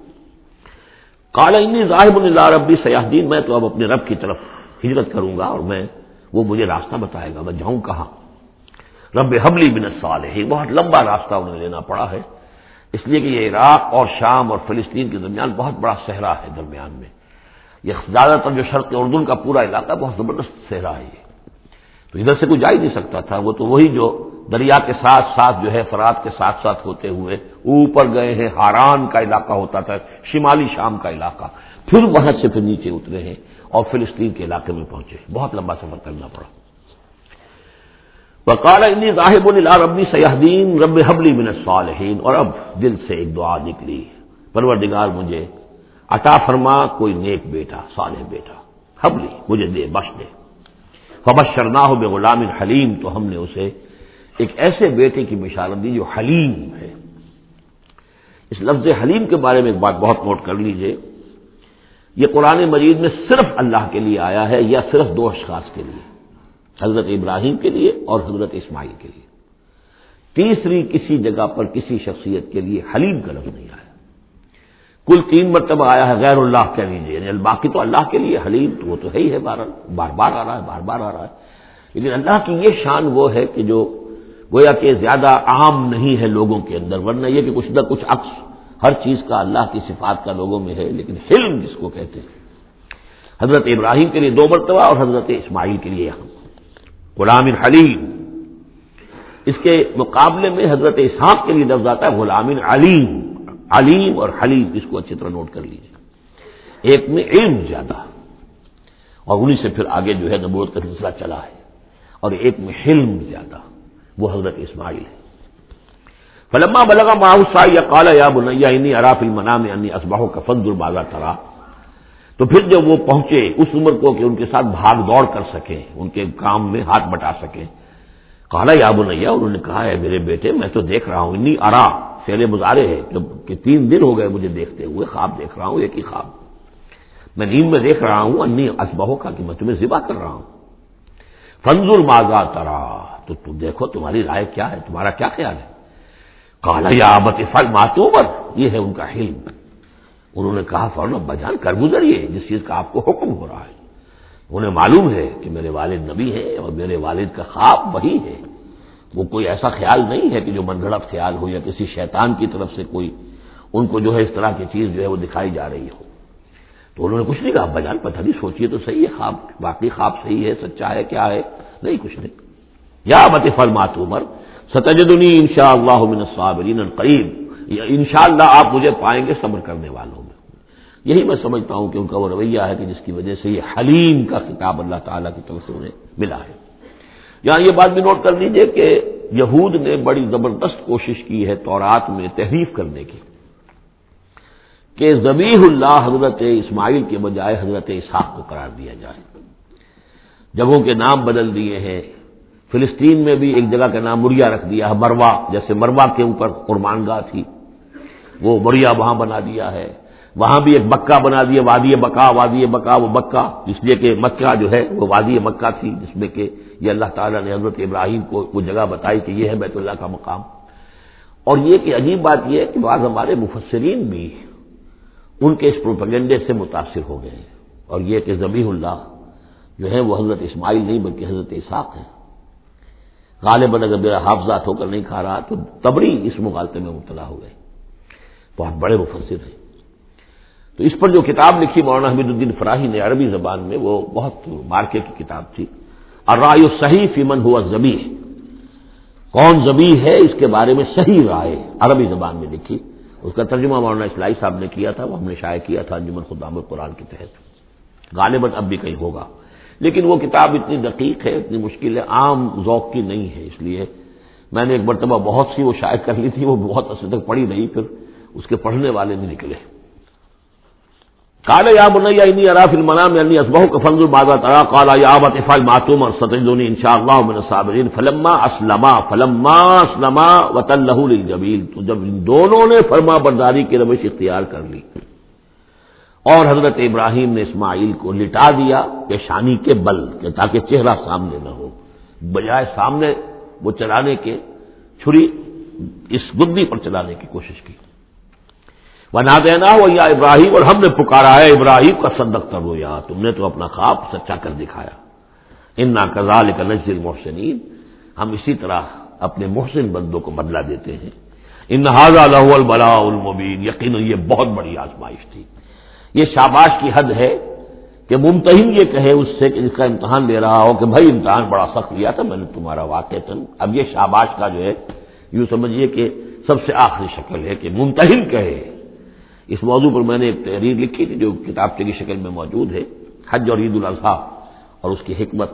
Speaker 1: قال انی ذاہب الی ربی سیہدین, میں تو اب اپنے رب کی طرف ہجرت کروں گا, اور میں وہ مجھے راستہ بتائے گا, میں جاؤں کہاں. رب حب لی من الصالحین, بہت لمبا راستہ انہیں لینا پڑا ہے. اس لیے کہ یہ عراق اور شام اور فلسطین کے درمیان بہت بڑا صحرا ہے درمیان میں، یہ زیادہ تر جو شرق اردن کا پورا علاقہ بہت زبردست صحرا ہے یہ، تو ادھر سے کوئی جا ہی نہیں سکتا تھا، وہ تو وہی جو دریا کے ساتھ ساتھ جو ہے فرات کے ساتھ ساتھ ہوتے ہوئے اوپر گئے ہیں، ہاران کا علاقہ ہوتا تھا، شمالی شام کا علاقہ، پھر وہاں سے پھر نیچے اترے ہیں اور فلسطین کے علاقے میں پہنچے، بہت لمبا سفر کرنا پڑا۔ وقال انی ذاہب الی ربی سیہدین رب ہب لی من الصالحین، اور اب دل سے ایک دعا نکلی، پروردگار مجھے عطا فرما کوئی نیک بیٹا، صالح بیٹا، ہب لی مجھے دے، بخش دے۔ فبشرناہ بغلام حلیم، تو ہم نے اسے ایک ایسے بیٹے کی بشارت دی جو حلیم ہے۔ اس لفظ حلیم کے بارے میں ایک بات بہت نوٹ کر لیجئے، یہ قرآن مجید میں صرف اللہ کے لیے آیا ہے یا صرف دو اشخاص کے لیے، حضرت ابراہیم کے لیے اور حضرت اسماعیل کے لیے، تیسری کسی جگہ پر کسی شخصیت کے لیے حلیم کا لفظ نہیں آیا۔ کل تین مرتبہ آیا ہے غیر اللہ کہہ لیجیے، یعنی باقی تو اللہ کے لیے حلیم تو وہ تو ہے ہی ہے، بار بار بار آ رہا ہے، بار بار آ رہا ہے، لیکن اللہ کی یہ شان وہ ہے کہ جو گویا کہ زیادہ عام نہیں ہے لوگوں کے اندر، ورنہ یہ کہ کچھ نہ کچھ عکس ہر چیز کا اللہ کی صفات کا لوگوں میں ہے، لیکن حلم جس کو کہتے ہیں، حضرت ابراہیم کے لیے دو مرتبہ اور حضرت اسماعیل کے لیے یہاں غلام حلیم۔ اس کے مقابلے میں حضرت اسحاق کے لیے لفظ آتا ہے غلام علیم، علیم اور حلیم، اس کو اچھی طرح نوٹ کر لیجیے، ایک میں علم زیادہ اور انہی سے پھر آگے جو ہے نبوت کا سلسلہ چلا ہے، اور ایک میں حلم زیادہ، وہ حضرت اسماعیل ہے۔ فلما بلغ معه السعي قال يا بني اني ارى في المنام اني اصبحك فانظر ماذا ترى، تو پھر جب وہ پہنچے اس عمر کو کہ ان کے ساتھ بھاگ دوڑ کر سکیں، ان کے کام میں ہاتھ بٹا سکیں، قال يا بني، انہوں نے کہا ہے میرے بیٹے میں تو دیکھ رہا ہوں، انی ارى فعل مضارع ہے کہ تین دن ہو گئے مجھے دیکھتے ہوئے، خواب دیکھ رہا ہوں، ایک ہی خواب میں نیند میں دیکھ رہا ہوں، انی اصبحک کہ میں تمہیں ذبح کر رہا ہوں، فانظر ماذا ترى، تو تم دیکھو تمہاری رائے کیا ہے، تمہارا کیا خیال ہے؟ قال یا ابت افعل ما تؤمر، یہ ہے ان کا حلم۔ انہوں نے کہا فوراً ابا جان کر گزریے جس چیز کا آپ کو حکم ہو رہا ہے، انہیں معلوم ہے کہ میرے والد نبی ہیں اور میرے والد کا خواب وہی ہے، وہ کوئی ایسا خیال نہیں ہے کہ جو من گھڑت خیال ہو یا کسی شیطان کی طرف سے کوئی ان کو جو ہے اس طرح کی چیز جو ہے وہ دکھائی جا رہی ہو۔ تو انہوں نے کچھ نہیں کہا ابا جان پتہ نہیں سوچیے تو صحیح ہے، خواب باقی خواب صحیح ہے، سچا ہے، کیا ہے؟ نہیں کچھ نہیں۔ یا ابت افعل ما تؤمر ستجدنی انشاءاللہ من الصابرین قریب، انشاءاللہ آپ مجھے پائیں گے صبر کرنے والوں میں۔ یہی میں سمجھتا ہوں کہ ان کا وہ رویہ ہے کہ جس کی وجہ سے یہ حلیم کا خطاب اللہ تعالیٰ کی طرف سے انہیں ملا ہے۔ یہاں یہ بات بھی نوٹ کر لیجئے کہ یہود نے بڑی زبردست کوشش کی ہے تورات میں تحریف کرنے کی، کہ ذبیح اللہ حضرت اسماعیل کے بجائے حضرت اسحاق کو قرار دیا جائے، جگہوں کے نام بدل دیے ہیں، فلسطین میں بھی ایک جگہ کا نام مریا رکھ دیا ہے، مروا، جیسے مروا کے اوپر قربان گاہ تھی وہ مریا وہاں بنا دیا ہے، وہاں بھی ایک بکہ بنا دیا، وادی بکا، وادی بکا وہ بکہ اس لیے کہ مکہ جو ہے وہ وادی مکہ تھی، جس میں کہ یہ اللہ تعالیٰ نے حضرت ابراہیم کو وہ جگہ بتائی کہ یہ ہے بیت اللہ کا مقام۔ اور یہ کہ عجیب بات یہ ہے کہ بعض ہمارے مفسرین بھی ان کے اس پروپیگنڈے سے متاثر ہو گئے ہیں، اور یہ کہ ذبیح اللہ جو ہے وہ حضرت اسماعیل نہیں بلکہ حضرت اسحاق ہے۔ غالباً اگر میرا حافظہ ہو کر نہیں کھا رہا تو تبری اس مغالطے میں مبتلا ہو گئے، بہت بڑے مفسر ہیں۔ تو اس پر جو کتاب لکھی مولانا حمید الدین فراہی نے عربی زبان میں، وہ بہت مارکے کی کتاب تھی، الرائے الصحیح فی من ہوا ذبیح، کون ذبیح ہے اس کے بارے میں صحیح رائے، عربی زبان میں لکھی، اس کا ترجمہ مولانا اسلائی صاحب نے کیا تھا، وہ ہم نے شائع کیا تھا انجمن خدام القرآن کے تحت، غالباً اب بھی کہیں ہوگا، لیکن وہ کتاب اتنی دقیق ہے، اتنی مشکل ہے، عام ذوق کی نہیں ہے، اس لیے میں نے ایک مرتبہ بہت سی وہ شائع کر لی تھی، وہ بہت عرصے تک پڑھی نہیں، پھر اس کے پڑھنے والے نہیں نکلے۔ قال یا بنی انی اری فی المنام انی اصبحک فانظر ماذا تری، قال یا ابت افعل ما تؤمر ستجدنی ان شاء اللہ من الصابرین، فلما اسلما فلما اسلما وتلہ للجبین، تو جب ان دونوں نے فرما برداری کی روش اختیار کر لی اور حضرت ابراہیم نے اسماعیل کو لٹا دیا پیشانی کے بل کہ تاکہ چہرہ سامنے نہ ہو، بجائے سامنے وہ چلانے کے چھری اس گدی پر چلانے کی کوشش کی۔ وَنَادَيْنَاهُ يَا ابراہیم، اور ہم نے پکارا ہے ابراہیم کا صدقت الرؤیا، تم نے تو اپنا خواب سچا کر دکھایا۔ اِنَّا كَذَلِكَ نَجْزِي الْمُحْسِنِينَ، ہم اسی طرح اپنے محسن بندوں کو بدلہ دیتے ہیں۔ ان ھذا لہو البلاء المبین، یقیناً یہ بہت بڑی آزمائش تھی۔ یہ شاباش کی حد ہے کہ ممتحن یہ کہے اس سے کہ جس کا امتحان لے رہا ہو کہ بھائی امتحان بڑا سخت لیا تھا میں نے تمہارا واقعتاً۔ اب یہ شاباش کا جو ہے یوں سمجھیے کہ سب سے آخری شکل ہے کہ ممتحن کہے۔ اس موضوع پر میں نے ایک تحریر لکھی تھی جو کتابچے کی شکل میں موجود ہے، حج اور عید الاضحیٰ اور اس کی حکمت،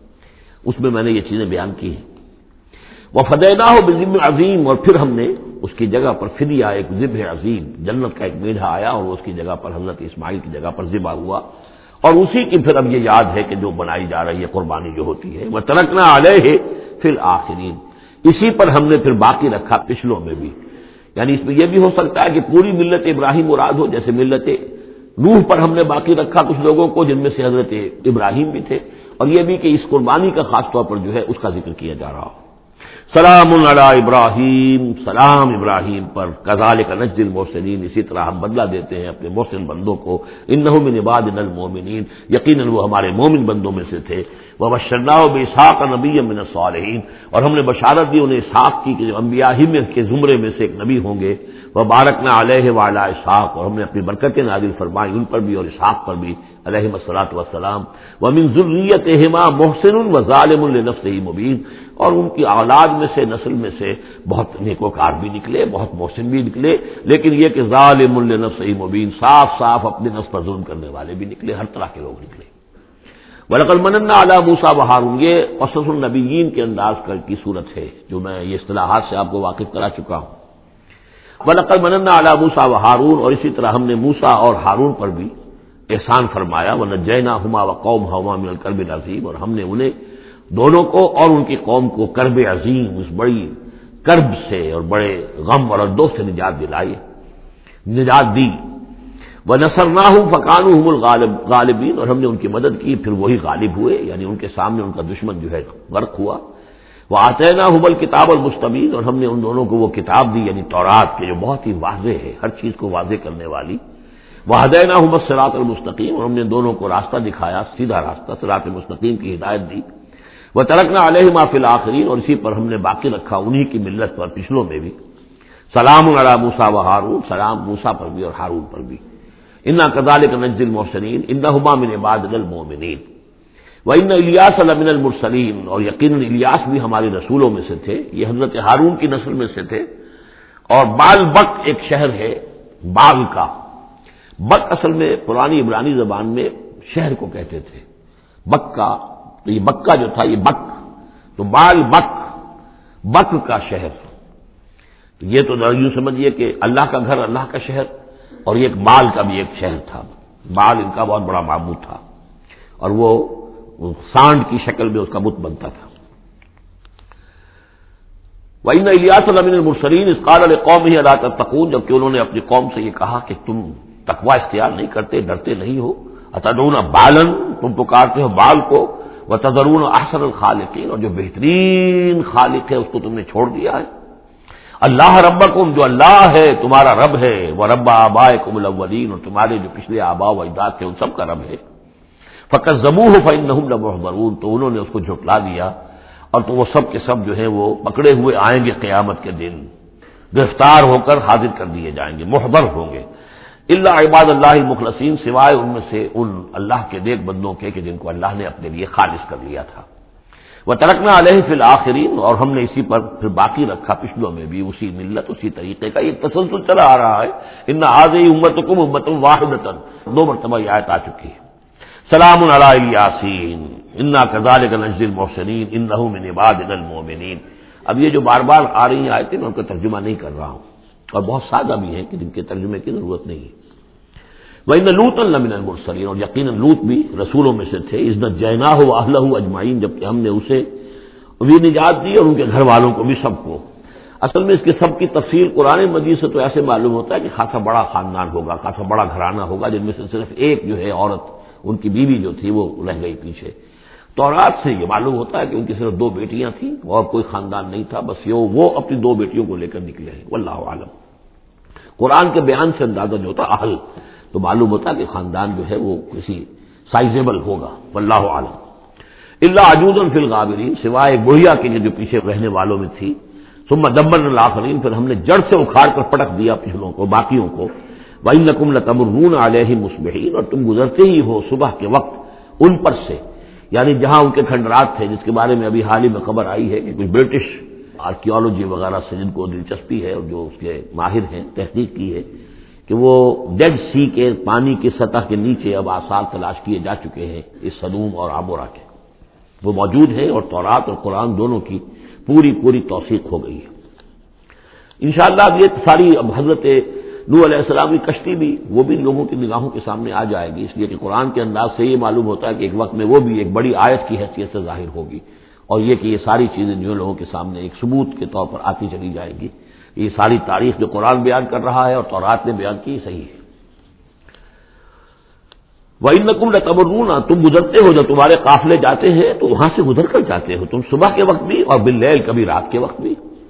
Speaker 1: اس میں میں نے یہ چیزیں بیان کی ہیں۔ وَفَدَيْنَاهُ بِذِبْحٍ عَظِيمٍ، اور پھر ہم نے اس کی جگہ پر فدیہ ایک ذبح عظیم، جنت کا ایک میڈھا آیا اور اس کی جگہ پر حضرت اسماعیل کی جگہ پر ذبح ہوا، اور اسی کی پھر اب یہ یاد ہے کہ جو بنائی جا رہی ہے قربانی جو ہوتی ہے۔ وَتَرَكْنَا عَلَيْهِ فِي الْآخِرِينَ، اسی پر ہم نے پھر باقی رکھا پچھلوں میں بھی، یعنی اس میں یہ بھی ہو سکتا ہے کہ پوری ملت ابراہیم مراد ہو، جیسے ملت نوح پر ہم نے باقی رکھا کچھ لوگوں کو جن میں سے حضرت ابراہیم بھی تھے، اور یہ بھی کہ اس قربانی کا خاص طور پر جو ہے اس کا ذکر کیا جا رہا ہو۔ سلام علی ابراہیم، سلام ابراہیم پر، کذالک نجزی المحسنین، اسی طرح ہم بدلہ دیتے ہیں اپنے محسن بندوں کو، انہ من عبادنا المؤمنین، یقیناً وہ ہمارے مومن بندوں میں سے تھے۔ وبشرناہ باسحاق نبیا من الصالحین، اور ہم نے بشارت دی انہیں اسحاق کی کہ جو انبیاء ہی میں کے زمرے میں سے ایک نبی ہوں گے۔ وبارکنا علیہ وعلی اسحاق، اور ہم نے اپنی برکتیں نازل فرمائی ان پر بھی اور اسحاق پر بھی علیہم الصلاۃ والسلام۔ ومن ذریتہما محسن وظالم لنفسہ مبین، اور ان کی اولاد میں سے نسل میں سے بہت نیکوکار بھی نکلے، بہت محسن بھی نکلے، لیکن یہ کہ ظالم لنفسہ مبین، صاف صاف اپنے نفس پر ظلم کرنے والے بھی نکلے، ہر طرح کے لوگ نکلے۔ وَلَقَدْ مَنَنَّا عَلَىٰ مُوسَىٰ وَهَارُونَ، یہ قصص النبیین کے انداز کی صورت ہے جو میں یہ اصطلاحات سے آپ کو واقف کرا چکا ہوں۔ وَلَقَدْ مَنَنَّا عَلَىٰ مُوسَىٰ وَهَارُونَ، اور اسی طرح ہم نے موسیٰ اور ہارون پر بھی احسان فرمایا۔ وَنَجَّيْنَاهُمَا وَقَوْمَهُمَا مِنَ الْكَرْبِ الْعَظِيمِ، اور ہم نے انہیں دونوں کو اور ان کی قوم کو کرب عظیم، اس بڑی کرب سے اور بڑے غم اور اندوہ سے نجات دلائی، نجات دی۔ وَنَصَرْنَاهُمْ فَكَانُوا هُمُ الْغَالِبِينَ، اور ہم نے ان کی مدد کی پھر وہی غالب ہوئے، یعنی ان کے سامنے ان کا دشمن جو ہے غرق ہوا۔ وَآتَيْنَاهُمُ الْكِتَابَ الْمُسْتَبِينَ، اور ہم نے ان دونوں کو وہ کتاب دی یعنی تورات کے جو بہت ہی واضح ہے، ہر چیز کو واضح کرنے والی۔ وَهَدَيْنَاهُمَ الصِّرَاطَ الْمُسْتَقِيمَ، اور ہم نے دونوں کو راستہ دکھایا، سیدھا راستہ، صراط مستقیم کی ہدایت دی۔ وَتَرَكْنَا عَلَيْهِمَا فِي الْآخِرِينَ، اور اسی پر ہم نے باقی رکھا انہی کی ملت پر پچھلوں میں بھی۔ سلام علی موسیٰ وہارون، سلام موسیٰ پر بھی اور ہارون پر بھی۔ انا کذالک نجزی المحسنین انہما من عبادنا المؤمنین۔ وَإِنَّ إِلْيَاسَ لَمِنَ الْمُرْسَلِينَ، اور یقیناً الیاس بھی ہمارے رسولوں میں سے تھے، یہ حضرت ہارون کی نسل میں سے تھے۔ اور بال بک ایک شہر ہے بال کا، بک اصل میں پرانی عبرانی زبان میں شہر کو کہتے تھے، بکہ، تو یہ بکہ جو تھا یہ بک، تو بال بک، بک کا شہر، تو یہ تو یوں سمجھیے کہ اللہ کا گھر، اللہ کا شہر، اور یہ ایک بال کا بھی ایک شہر تھا، بال ان کا بہت بڑا معبود تھا، اور وہ سانڈ کی شکل میں اس کا بت بنتا تھا۔ وَإِنَّ إِلْيَاسَ لَمِنَ الْمُرْسَلِينَ إِذْ قَالَ لِقَوْمِهِ أَلَا تَتَّقُونَ، جبکہ انہوں نے اپنی قوم سے یہ کہا کہ تم تقوی اختیار نہیں کرتے، ڈرتے نہیں ہو۔ أَتَدْعُونَ بَالًا، تم پکارتے ہو بال کو، وَتَذَرُونَ أَحْسَنَ الْخَالِقِينَ، اور جو بہترین خالق ہے اس کو تم نے چھوڑ دیا ہے۔ اللہ ربکم، جو اللہ ہے تمہارا رب ہے، وَرَبَّ آبَائِکُمُ الْأَوَّلِينَ، اور تمہارے جو پچھلے آباء و اجداد تھے ان سب کا رب ہے۔ فَكَذَّبُوهُ فَإِنَّهُمْ لَمُحْضَرُونَ، تو انہوں نے اس کو جھٹلا دیا، اور تو وہ سب کے سب جو ہیں وہ پکڑے ہوئے آئیں گے قیامت کے دن، گرفتار ہو کر حاضر کر دیے جائیں گے، محضر ہوں گے۔ الا عباد اللہ المخلصین، سوائے ان میں سے ان اللہ کے نیک بندوں کے کہ جن کو اللہ نے اپنے لیے خالص کر لیا تھا۔ وَتَرَكْنَا عَلَيْهِ فِي الْآخِرِينَ، اور ہم نے اسی پر پھر باقی رکھا پچھلوں میں بھی، اسی ملت، اسی طریقے کا ایک تسلسل چلا آ رہا ہے۔ ان هذه امتکم امۃ واحدۃ، دو مرتبہ یہ آیت آ چکی ہے۔ سلام علی الیاسین انا کذالک نجزی المحسنین انہ من عبادنا المؤمنین۔ اب یہ جو بار بار آ رہی ہیں آیتیں میں ان کا ترجمہ نہیں کر رہا ہوں، اور بہت سادہ بھی ہیں کہ جن کے ترجمے کی ضرورت نہیں ہے۔ وَإِنَّ لُوطًا لَمِنَ الْمُرْسَلِينَ، اور یقیناً لوط بھی رسولوں میں سے تھے۔ إِذْ نَجَّيْنَاهُ وَأَهْلَهُ أَجْمَعِينَ، جبکہ ہم نے اسے بھی نجات دی اور ان کے گھر والوں کو بھی، سب کو۔ اصل میں اس کے سب کی تفصیل قرآن مجید سے تو ایسے معلوم ہوتا ہے کہ خاصا بڑا خاندان ہوگا، خاصا بڑا گھرانہ ہوگا، جن میں سے صرف ایک جو ہے عورت، ان کی بیوی جو تھی وہ رہ گئی پیچھے۔ تورات سے یہ معلوم ہوتا ہے کہ ان کی صرف دو بیٹیاں تھیں اور کوئی خاندان نہیں تھا، بس یہ وہ اپنی دو بیٹیوں کو لے کر نکلے ہیں، واللہ عالم۔ قرآن کے بیان سے اندازہ جو ہوتا اہل، تو معلوم ہوتا کہ خاندان جو ہے وہ کسی سائزیبل ہوگا، واللہ عالم۔ الا عجوزا فی الغابرین، سوائے بڑھیا کے جو پیچھے رہنے والوں میں تھی، ثم دمرنا الآخرین، پھر ہم نے جڑ سے اکھاڑ کر پٹک دیا پچھلوں کو، باقیوں کو۔ وَإِنَّكُمْ لَتَمُرُّونَ عَلَيْهِمْ مُصْبِحِينَ، اور تم گزرتے ہی ہو صبح کے وقت ان پر سے، یعنی جہاں ان کے کھنڈرات تھے، جس کے بارے میں ابھی حال ہی میں خبر آئی ہے کہ کچھ برٹش آرکیولوجی وغیرہ سے جن کو دلچسپی ہے اور جو اس کے ماہر ہیں، تحقیق کی ہے کہ وہ ڈیڈ سی کے پانی کی سطح کے نیچے اب آثار تلاش کیے جا چکے ہیں اس سدوم اور عمورہ کے، وہ موجود ہیں، اور تورات اور قرآن دونوں کی پوری پوری توثیق ہو گئی ہے۔ انشاءاللہ اب یہ ساری اب حضرت نوح علیہ السلام کی کشتی بھی وہ بھی لوگوں کی نگاہوں کے سامنے آ جائے گی، اس لیے کہ قرآن کے انداز سے یہ معلوم ہوتا ہے کہ ایک وقت میں وہ بھی ایک بڑی آیت کی حیثیت سے ظاہر ہوگی، اور یہ کہ یہ ساری چیزیں جو لوگوں کے سامنے ایک ثبوت کے طور پر آتی چلی جائے گی، یہ ساری تاریخ جو قرآن بیان کر رہا ہے اور تورات نے بیان کی صحیح ہے۔ وَإِنَّكُمْ لَتَمُرُّونَ، تم گزرتے ہو، جب تمہارے قافلے جاتے ہیں تو وہاں سے گزر کر جاتے ہو، تم صبح کے وقت بھی اور باللیل کبھی رات کے وقت بھی۔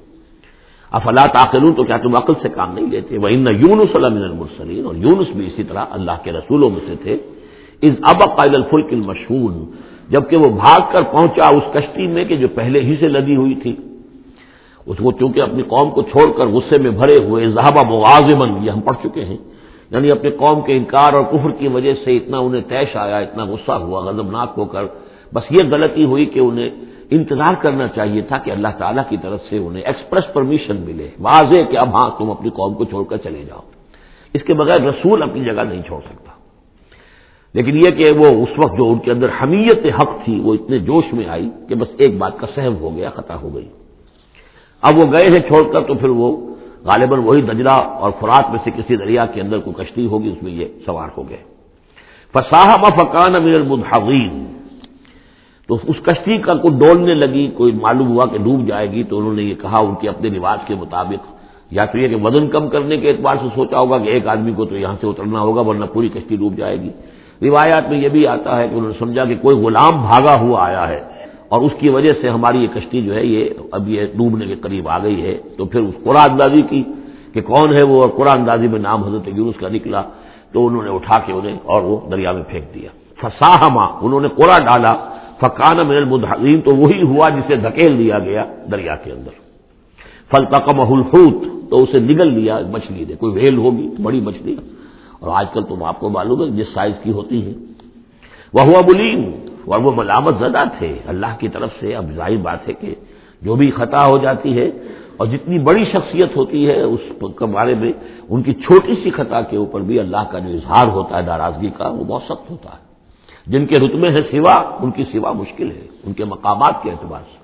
Speaker 1: افلا تعقلون، تو کیا تم عقل سے کام نہیں لیتے؟ وَإِنَّ يُونُسَ لَمِنَ الْمُرْسَلِينَ، اور یونس بھی اسی طرح اللہ کے رسولوں میں سے تھے۔ اذ ابق الى الفلك المشحون، جبکہ وہ بھاگ کر پہنچا اس کشتی میں کہ جو پہلے ہی سے لدی ہوئی تھی، اس کو چونکہ اپنی قوم کو چھوڑ کر غصے میں بھرے ہوئے، ذهب مغاضبا، یہ ہم پڑھ چکے ہیں، یعنی اپنے قوم کے انکار اور کفر کی وجہ سے اتنا انہیں طیش آیا، اتنا غصہ ہوا، غضبناک ہو کر، بس یہ غلطی ہوئی کہ انہیں انتظار کرنا چاہیے تھا کہ اللہ تعالیٰ کی طرف سے انہیں ایکسپریس پرمیشن ملے، واضح کہ اب ہاں تم اپنی قوم کو چھوڑ کر چلے جاؤ، اس کے بغیر رسول اپنی جگہ نہیں چھوڑ سکتا۔ لیکن یہ کہ وہ اس وقت جو ان کے اندر حمیت حق تھی وہ اتنے جوش میں آئی کہ بس ایک بات کا سہو ہو گیا، خطا ہو گئی۔ اب وہ گئے ہیں چھوڑ کر، تو پھر وہ غالباً وہی دجلہ اور فرات میں سے کسی دریا کے اندر کوئی کشتی ہوگی، اس میں یہ سوار ہو گئے۔ فساہم فکان من المدحضین، تو اس کشتی کا کوئی ڈولنے لگی، کوئی معلوم ہوا کہ ڈوب جائے گی، تو انہوں نے یہ کہا ان کے اپنے رواج کے مطابق، یا تو یہ کہ وزن کم کرنے کے اعتبار سے سوچا ہوگا کہ ایک آدمی کو تو یہاں سے اترنا ہوگا ورنہ پوری کشتی ڈوب جائے گی۔ روایات میں یہ بھی آتا ہے کہ انہوں نے سمجھا کہ کوئی غلام بھاگا ہوا آیا ہے اور اس کی وجہ سے ہماری یہ کشتی جو ہے یہ اب یہ ڈوبنے کے قریب آ گئی ہے، تو پھر اس قرآن اندازی کی کہ کون ہے وہ، اور قرآن اندازی میں نام حضرت یونس کا نکلا، تو انہوں نے اٹھا کے انہیں اور وہ دریا میں پھینک دیا۔ فساہما، انہوں نے قرآن ڈالا، فکان من المدحضین، تو وہی ہوا جسے دھکیل دیا گیا دریا کے اندر۔ فالتقمہ الحوت، تو اسے نگل لیا مچھلی نے، کوئی ویل ہوگی بڑی مچھلی، اور آج کل تم آپ کو معلوم ہے جس سائز کی ہوتی ہے۔ وہو ملیم، اور وہ ملامت زدہ تھے اللہ کی طرف سے۔ اب ظاہر بات ہے کہ جو بھی خطا ہو جاتی ہے اور جتنی بڑی شخصیت ہوتی ہے اس کے بارے میں ان کی چھوٹی سی خطا کے اوپر بھی اللہ کا جو اظہار ہوتا ہے ناراضگی کا، وہ بہت سخت ہوتا ہے۔ جن کے رتبے ہے سوا، ان کی سوا مشکل ہے ان کے مقامات کے اعتبار سے۔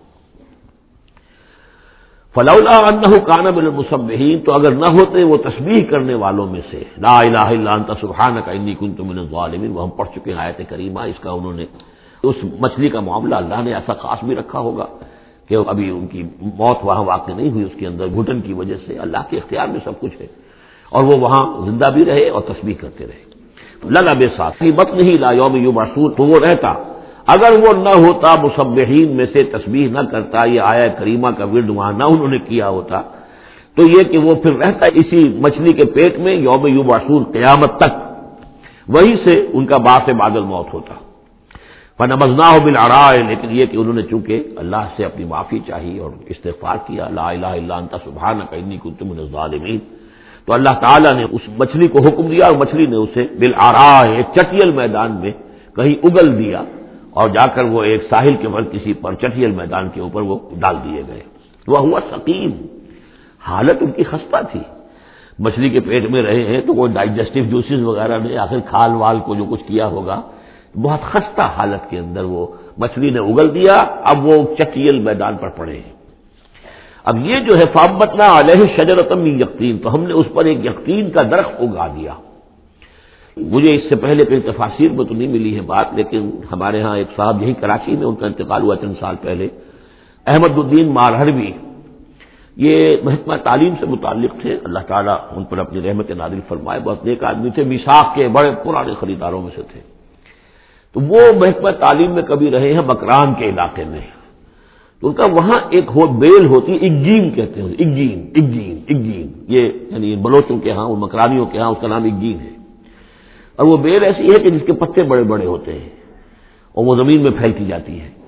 Speaker 1: فلولا انہ کان من المسبحین، تو اگر نہ ہوتے وہ تسبیح کرنے والوں میں سے، لا الہ الا انت سبحانک انی کنت من الظالمین، وہ ہم پڑھ چکے ہیں آیت کریمہ۔ اس کا انہوں نے اس مچھلی کا معاملہ اللہ نے ایسا خاص بھی رکھا ہوگا کہ ابھی ان کی موت وہاں واقع نہیں ہوئی، اس کے اندر گھٹن کی وجہ سے، اللہ کے اختیار میں سب کچھ ہے، اور وہ وہاں زندہ بھی رہے اور تسبیح کرتے رہے۔ للب ساتھ بت نہیں لا یوم یبعثون، تو وہ رہتا اگر وہ نہ ہوتا مسبحین میں سے، تسبیح نہ کرتا، یہ آیہ کریمہ کا ورد وہاں نہ انہوں نے کیا ہوتا، تو یہ کہ وہ پھر رہتا اسی مچھلی کے پیٹ میں یوم یبعثون، قیامت تک، وہیں سے ان کا باعث بعد الموت ہوتا۔ فنبذناہ بالعراء، لیکن یہ کہ انہوں نے چونکہ اللہ سے اپنی معافی چاہی اور استغفار کیا، لا الہ الا انت سبحانک انی کنت من الظالمین، تو اللہ تعالیٰ نے اس مچھلی کو حکم دیا اور مچھلی نے اسے بالعراء، ایک چٹیل میدان میں کہیں اگل دیا، اور جا کر وہ ایک ساحل کے بل کسی پر چٹیل میدان کے اوپر وہ ڈال دیے گئے۔ وہ ہوا سقیم، حالت ان کی خستہ تھی، مچھلی کے پیٹ میں رہے ہیں تو کوئی ڈائجسٹو جوسز وغیرہ نے آخر کھال وال کو جو کچھ کیا ہوگا، بہت خستہ حالت کے اندر وہ مچھلی نے اگل دیا، اب وہ چٹیل میدان پر پڑے ہیں۔ اب یہ جو ہے فَأَنبَتْنَا عَلَيْهِ شَجَرَةً مِّن یقطین، تو ہم نے اس پر ایک یقطین کا درخت اگا دیا۔ مجھے اس سے پہلے کئی تفاسیر میں تو نہیں ملی ہے بات، لیکن ہمارے ہاں ایک صاحب یہی کراچی میں ان کا انتقال ہوا چند سال پہلے، احمد الدین مارہروی، یہ محکمہ تعلیم سے متعلق تھے، اللہ تعالیٰ ان پر اپنی رحمت نازل فرمائے، بہت نیک آدمی تھے، میثاق کے بڑے پرانے خریداروں میں سے تھے۔ تو وہ محکمہ تعلیم میں کبھی رہے ہیں مکران کے علاقے میں، تو ان کا وہاں ایک ہو بیل ہوتی، اگجین کہتے ہیں، اگجین اگجین اگجین یہ یعنی بلوچوں کے ہاں، مکرانیوں کے ہاں اس کا نام اگجین ہے، اور وہ بیل ایسی ہے کہ جس کے پتے بڑے بڑے ہوتے ہیں اور وہ زمین میں پھیلتی جاتی ہے،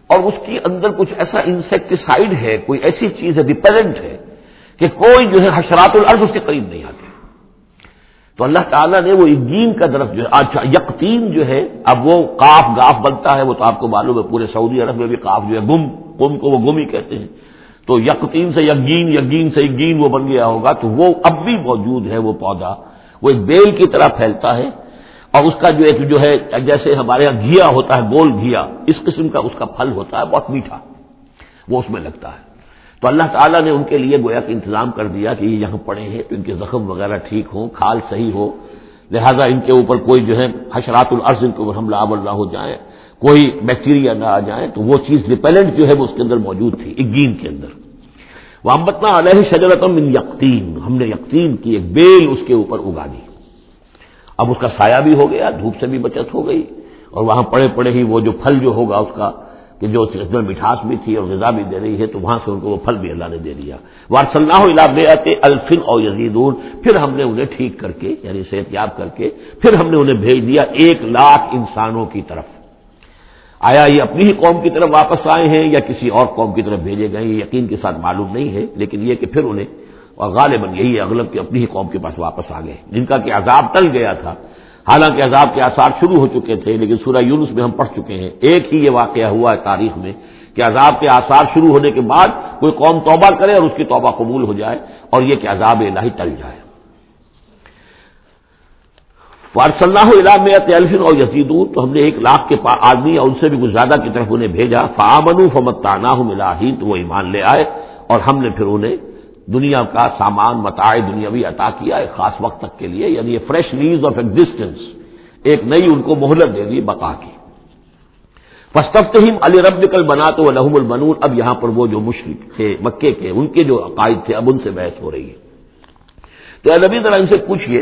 Speaker 1: اور اس کے اندر کچھ ایسا انسیکٹیسائڈ ہے، کوئی ایسی چیز ہے، ریپیلنٹ ہے کہ کوئی جو ہے حشرات الارض اس کے قریب نہیں آتے. تو اللہ تعالیٰ نے وہ یقین کا درخت جو ہے، اچھا یقین جو ہے، اب وہ قاف گاف بنتا ہے، وہ تو آپ کو معلوم ہے پورے سعودی عرب میں بھی قاف جو ہے گم، قم کو وہ گم ہی کہتے ہیں. تو یقین سے یقین، یقین سے یقین وہ بن گیا ہوگا. تو وہ اب بھی موجود ہے وہ پودا، وہ ایک بیل کی طرح پھیلتا ہے، اور اس کا جو ایک جو ہے جیسے ہمارے یہاں گھیا ہوتا ہے، گول گھیا، اس قسم کا اس کا پھل ہوتا ہے، بہت میٹھا وہ اس میں لگتا ہے. تو اللہ تعالیٰ نے ان کے لیے گویا کہ انتظام کر دیا کہ یہ یہاں پڑے ہیں تو ان کے زخم وغیرہ ٹھیک ہوں، کھال صحیح ہو، لہذا ان کے اوپر کوئی جو ہے حشرات الارض ان کے اوپر حملہ آور نہ ہو جائے، کوئی بیکٹیریا نہ آ جائے. تو وہ چیز ریپیلنٹ جو ہے وہ اس کے اندر موجود تھی اگین کے اندر. وَأَنبَتْنَا عَلَيْهِ شَجَرَةً مِّن یقطین، ہم نے یقطین کی ایک بیل اس کے اوپر اگا دی. اب اس کا سایہ بھی ہو گیا، دھوپ سے بھی بچت ہو گئی، اور وہاں پڑے پڑے ہی وہ جو پھل جو ہوگا اس کا کہ جو اس میں مٹھاس بھی تھی اور غذا بھی دے رہی ہے، تو وہاں سے ان کو وہ پھل بھی اللہ نے دے دیا. وَأَرْسَلْنَاهُ إِلَىٰ مِائَةِ أَلْفٍ أَوْ يَزِيدُونَ، پھر ہم نے انہیں ٹھیک کر کے یعنی صحت یاب کر کے پھر ہم نے انہیں بھیج دیا ایک لاکھ انسانوں کی طرف. آیا یہ اپنی ہی قوم کی طرف واپس آئے ہیں یا کسی اور قوم کی طرف بھیجے گئے، یہ یقین کے ساتھ معلوم نہیں ہے، لیکن یہ کہ پھر انہیں، اور غالباً یہی ہے اغلب کہ اپنی ہی قوم کے پاس واپس آ گئے جن کا کہ عذاب ٹل گیا تھا. حالانکہ عذاب کے آثار شروع ہو چکے تھے، لیکن سورہ یونس میں ہم پڑھ چکے ہیں ایک ہی یہ واقعہ ہوا ہے تاریخ میں کہ عذاب کے آثار شروع ہونے کے بعد کوئی قوم توبہ کرے اور اس کی توبہ قبول ہو جائے، اور یہ کہ عذاب الہی ٹل جائے. وَأَرْسَلْنَاهُ إِلَىٰ مِائَةِ أَلْفٍ أَوْ يَزِيدُونَ، تو ہم نے ایک لاکھ کے آدمی اور ان سے بھی کچھ زیادہ کی طرف انہیں بھیجا. فَآمَنُوا فَمَتَّعْنَاهُمْ إِلَىٰ حِينٍ، تو وہ ایمان لے آئے اور ہم نے پھر انہیں دنیا کا سامان متاع دنیاوی عطا کیا ایک خاص وقت تک کے لیے، یعنی یہ فریش لیز آف ایگزسٹنس، ایک نئی ان کو مہلت دے دی بقا کی. فاستفتہم عَلِرَبِّكَ الْبَنَاتُ وَلَهُمُ الْبَنُونَ، اب یہاں پر وہ جو مشرک تھے مکے کے، ان کے جو عقائد تھے اب ان سے بحث ہو رہی ہے. تو اے نبی ذرا ان سے پوچھئے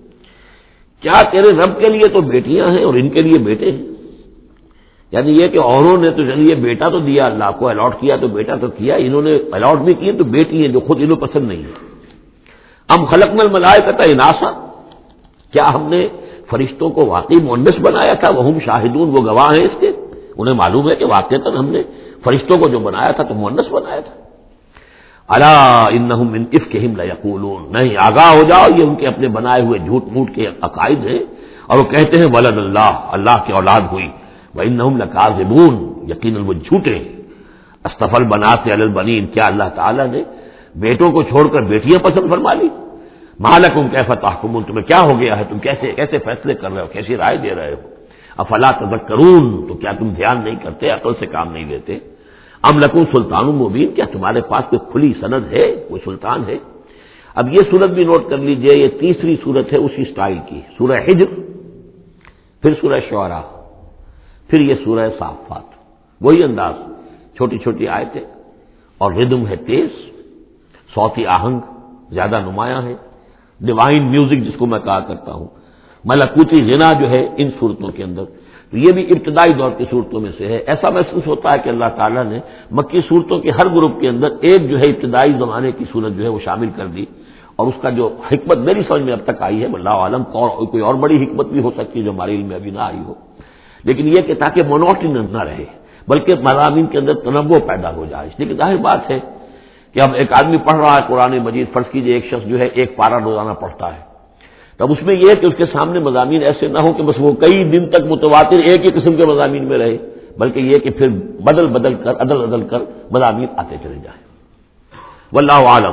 Speaker 1: کیا تیرے رب کے لیے تو بیٹیاں ہیں اور ان کے لیے بیٹے ہیں؟ یعنی یہ کہ اوروں نے تو چلیے بیٹا تو دیا، اللہ کو الاٹ کیا تو بیٹا تو کیا، انہوں نے الاٹ بھی کیے تو بیٹی ہیں جو خود انہوں پسند نہیں ہے. ام خلقنا الملائکۃ اناثا، کیا ہم نے فرشتوں کو واقعی مؤنث بنایا تھا؟ وہم شاہدون، وہ گواہ ہیں اس کے، انہیں معلوم ہے کہ واقعتاً ہم نے فرشتوں کو جو بنایا تھا تو مؤنث بنایا تھا. الا انہم من افکہم لیقولون، نہیں آگاہ ہو جاؤ یہ ان کے اپنے بنائے ہوئے جھوٹ موٹ کے عقائد ہیں، اور وہ کہتے ہیں ولد اللہ، اللہ کی اولاد ہوئی. وانہم لکاذبون، یقیناً وہ جھوٹے ہیں. اصطفى البنات علی البنین، کیا اللہ تعالیٰ نے بیٹوں کو چھوڑ کر بیٹیاں پسند فرما لی؟ ما لکم کیف تحکمون، تمہیں کیا ہو گیا ہے، تم کیسے کیسے فیصلے کر رہے ہو، کیسی رائے دے رہے ہو؟ افلا تذکرون، تو کیا تم دھیان نہیں کرتے، عقل سے کام نہیں لیتے؟ ام لکم سلطان مبین، کیا تمہارے پاس کوئی کھلی سند ہے، کوئی سلطان ہے؟ اب یہ صورت بھی نوٹ کر لیجئے، یہ تیسری صورت ہے اسی سٹائل کی. سورہ حجر، پھر سورہ شعراء، پھر یہ سورہ صافات، وہی انداز، چھوٹی چھوٹی آیتیں، اور ردم ہے تیز، صوتی آہنگ زیادہ نمایاں ہے، ڈیوائن میوزک جس کو میں کہا کرتا ہوں، ملکوتی غنا جو ہے ان صورتوں کے اندر. تو یہ بھی ابتدائی دور کی صورتوں میں سے ہے. ایسا محسوس ہوتا ہے کہ اللہ تعالیٰ نے مکی صورتوں کے ہر گروپ کے اندر ایک جو ہے ابتدائی زمانے کی صورت جو ہے وہ شامل کر دی، اور اس کا جو حکمت میری سمجھ میں اب تک آئی ہے، اللہ عالم کوئی اور بڑی حکمت بھی ہو سکتی ہے جو ہمارے علم میں ابھی نہ آئی ہو، لیکن یہ کہ تاکہ مونوٹنس نہ رہے بلکہ مضامین کے اندر تنوع پیدا ہو جائے. لیکن ظاہر بات ہے کہ اب ایک آدمی پڑھ رہا ہے قرآن مجید، فرض کیجئے ایک شخص جو ہے ایک پارہ روزانہ پڑھتا ہے، تب اس میں یہ ہے کہ اس کے سامنے مضامین ایسے نہ ہو کہ بس وہ کئی دن تک متواتر ایک ہی قسم کے مضامین میں رہے، بلکہ یہ کہ پھر بدل بدل کر عدل عدل کر مضامین آتے چلے جائیں. واللہ عالم.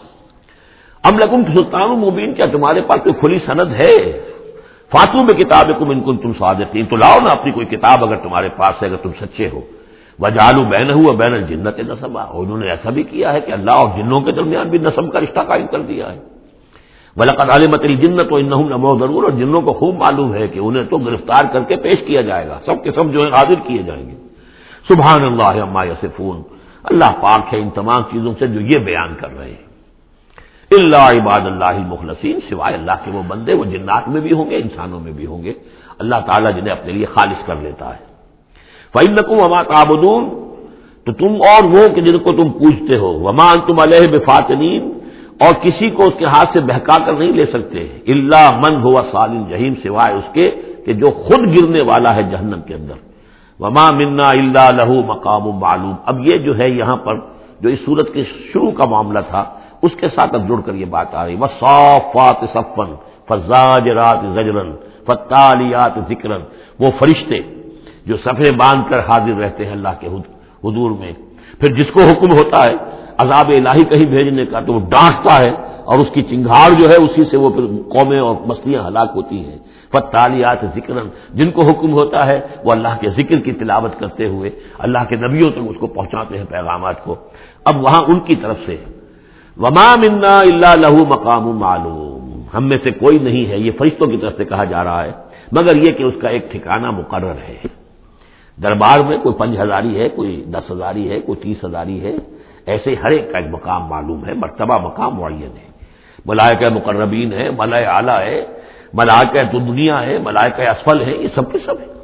Speaker 1: ام لکم سلطان مبین، کیا تمہارے پاس کوئی کھلی سند ہے؟ فاتو بکتابکم ان کنتم صادقین، تو لاؤ نا اپنی کوئی کتاب اگر تمہارے پاس ہے، اگر تم سچے ہو. وجعلوا بینہ وبین الجنۃ نسبا، اور انہوں نے ایسا بھی کیا ہے کہ اللہ اور جنوں کے درمیان بھی نسب کا رشتہ قائم کر دیا ہے. وَلَقَدْ عَلِمَتِ الْجِنَّةُ وَإِنَّهُمْ لَمُحْضَرُونَ، اور جنوں کو خوب معلوم ہے کہ انہیں تو گرفتار کر کے پیش کیا جائے گا، سب کے سب جو ہے حاضر کیے جائیں گے. سبحان اللہ عما یصفون، اللہ پاک ہے ان تمام چیزوں سے جو یہ بیان کر رہے ہیں. الا عباد اللہ المخلصین، سوائے اللہ کے وہ بندے، وہ جنات میں بھی ہوں گے انسانوں میں بھی ہوں گے، اللہ تعالیٰ جنہیں اپنے لیے خالص کر لیتا ہے. فَإِنَّكُمْ وَمَا تَعْبُدُونَ، تو تم اور وہ کہ جن کو تم پوجتے ہو، وَمَا أَنْتُمْ عَلَيْهِ بِفَاتِنِينَ، اور کسی کو اس کے ہاتھ سے بہکا کر نہیں لے سکتے. الا من هو صال الجحیم، سوائے اس کے کہ جو خود گرنے والا ہے جہنم کے اندر. وما منا الا لہ مقام معلوم. اب یہ جو ہے یہاں پر جو اس سورت کے شروع کا معاملہ تھا اس کے ساتھ اب جڑ کر یہ بات آ رہی. والصافات صفا فالزاجرات زجرا فالتالیات ذکرا. وہ فرشتے جو صفیں باندھ کر حاضر رہتے ہیں اللہ کے حضور میں، پھر جس کو حکم ہوتا ہے عذاب الہی کہیں بھیجنے کا تو وہ ڈانٹتا ہے، اور اس کی چنگھاڑ جو ہے اسی سے وہ پھر قومیں اور بستیاں ہلاک ہوتی ہیں. فالتالیات ذکرا، جن کو حکم ہوتا ہے وہ اللہ کے ذکر کی تلاوت کرتے ہوئے اللہ کے نبیوں تک اس کو پہنچاتے ہیں پیغامات کو. اب وہاں ان کی طرف سے وما منا الا لہ مقام معلوم، ہم میں سے کوئی نہیں ہے، یہ فرشتوں کی طرف سے کہا جا رہا ہے، مگر یہ کہ اس کا ایک ٹھکانہ مقرر ہے. دربار میں کوئی پنج ہزاری ہے، کوئی دس ہزاری ہے، کوئی تیس ہزاری ہے، ایسے ہر ایک کا ایک مقام معلوم ہے، مرتبہ مقام معین ہے. ملائکہ مقربین ہے، ملائے اعلیٰ ہے، ملائکہ تو دنیا ہے، ملائکہ اسفل ہے، یہ سب کے سب ہے.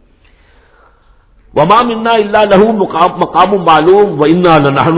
Speaker 1: وما منا الا لہ مقام معلوم وانا لنحن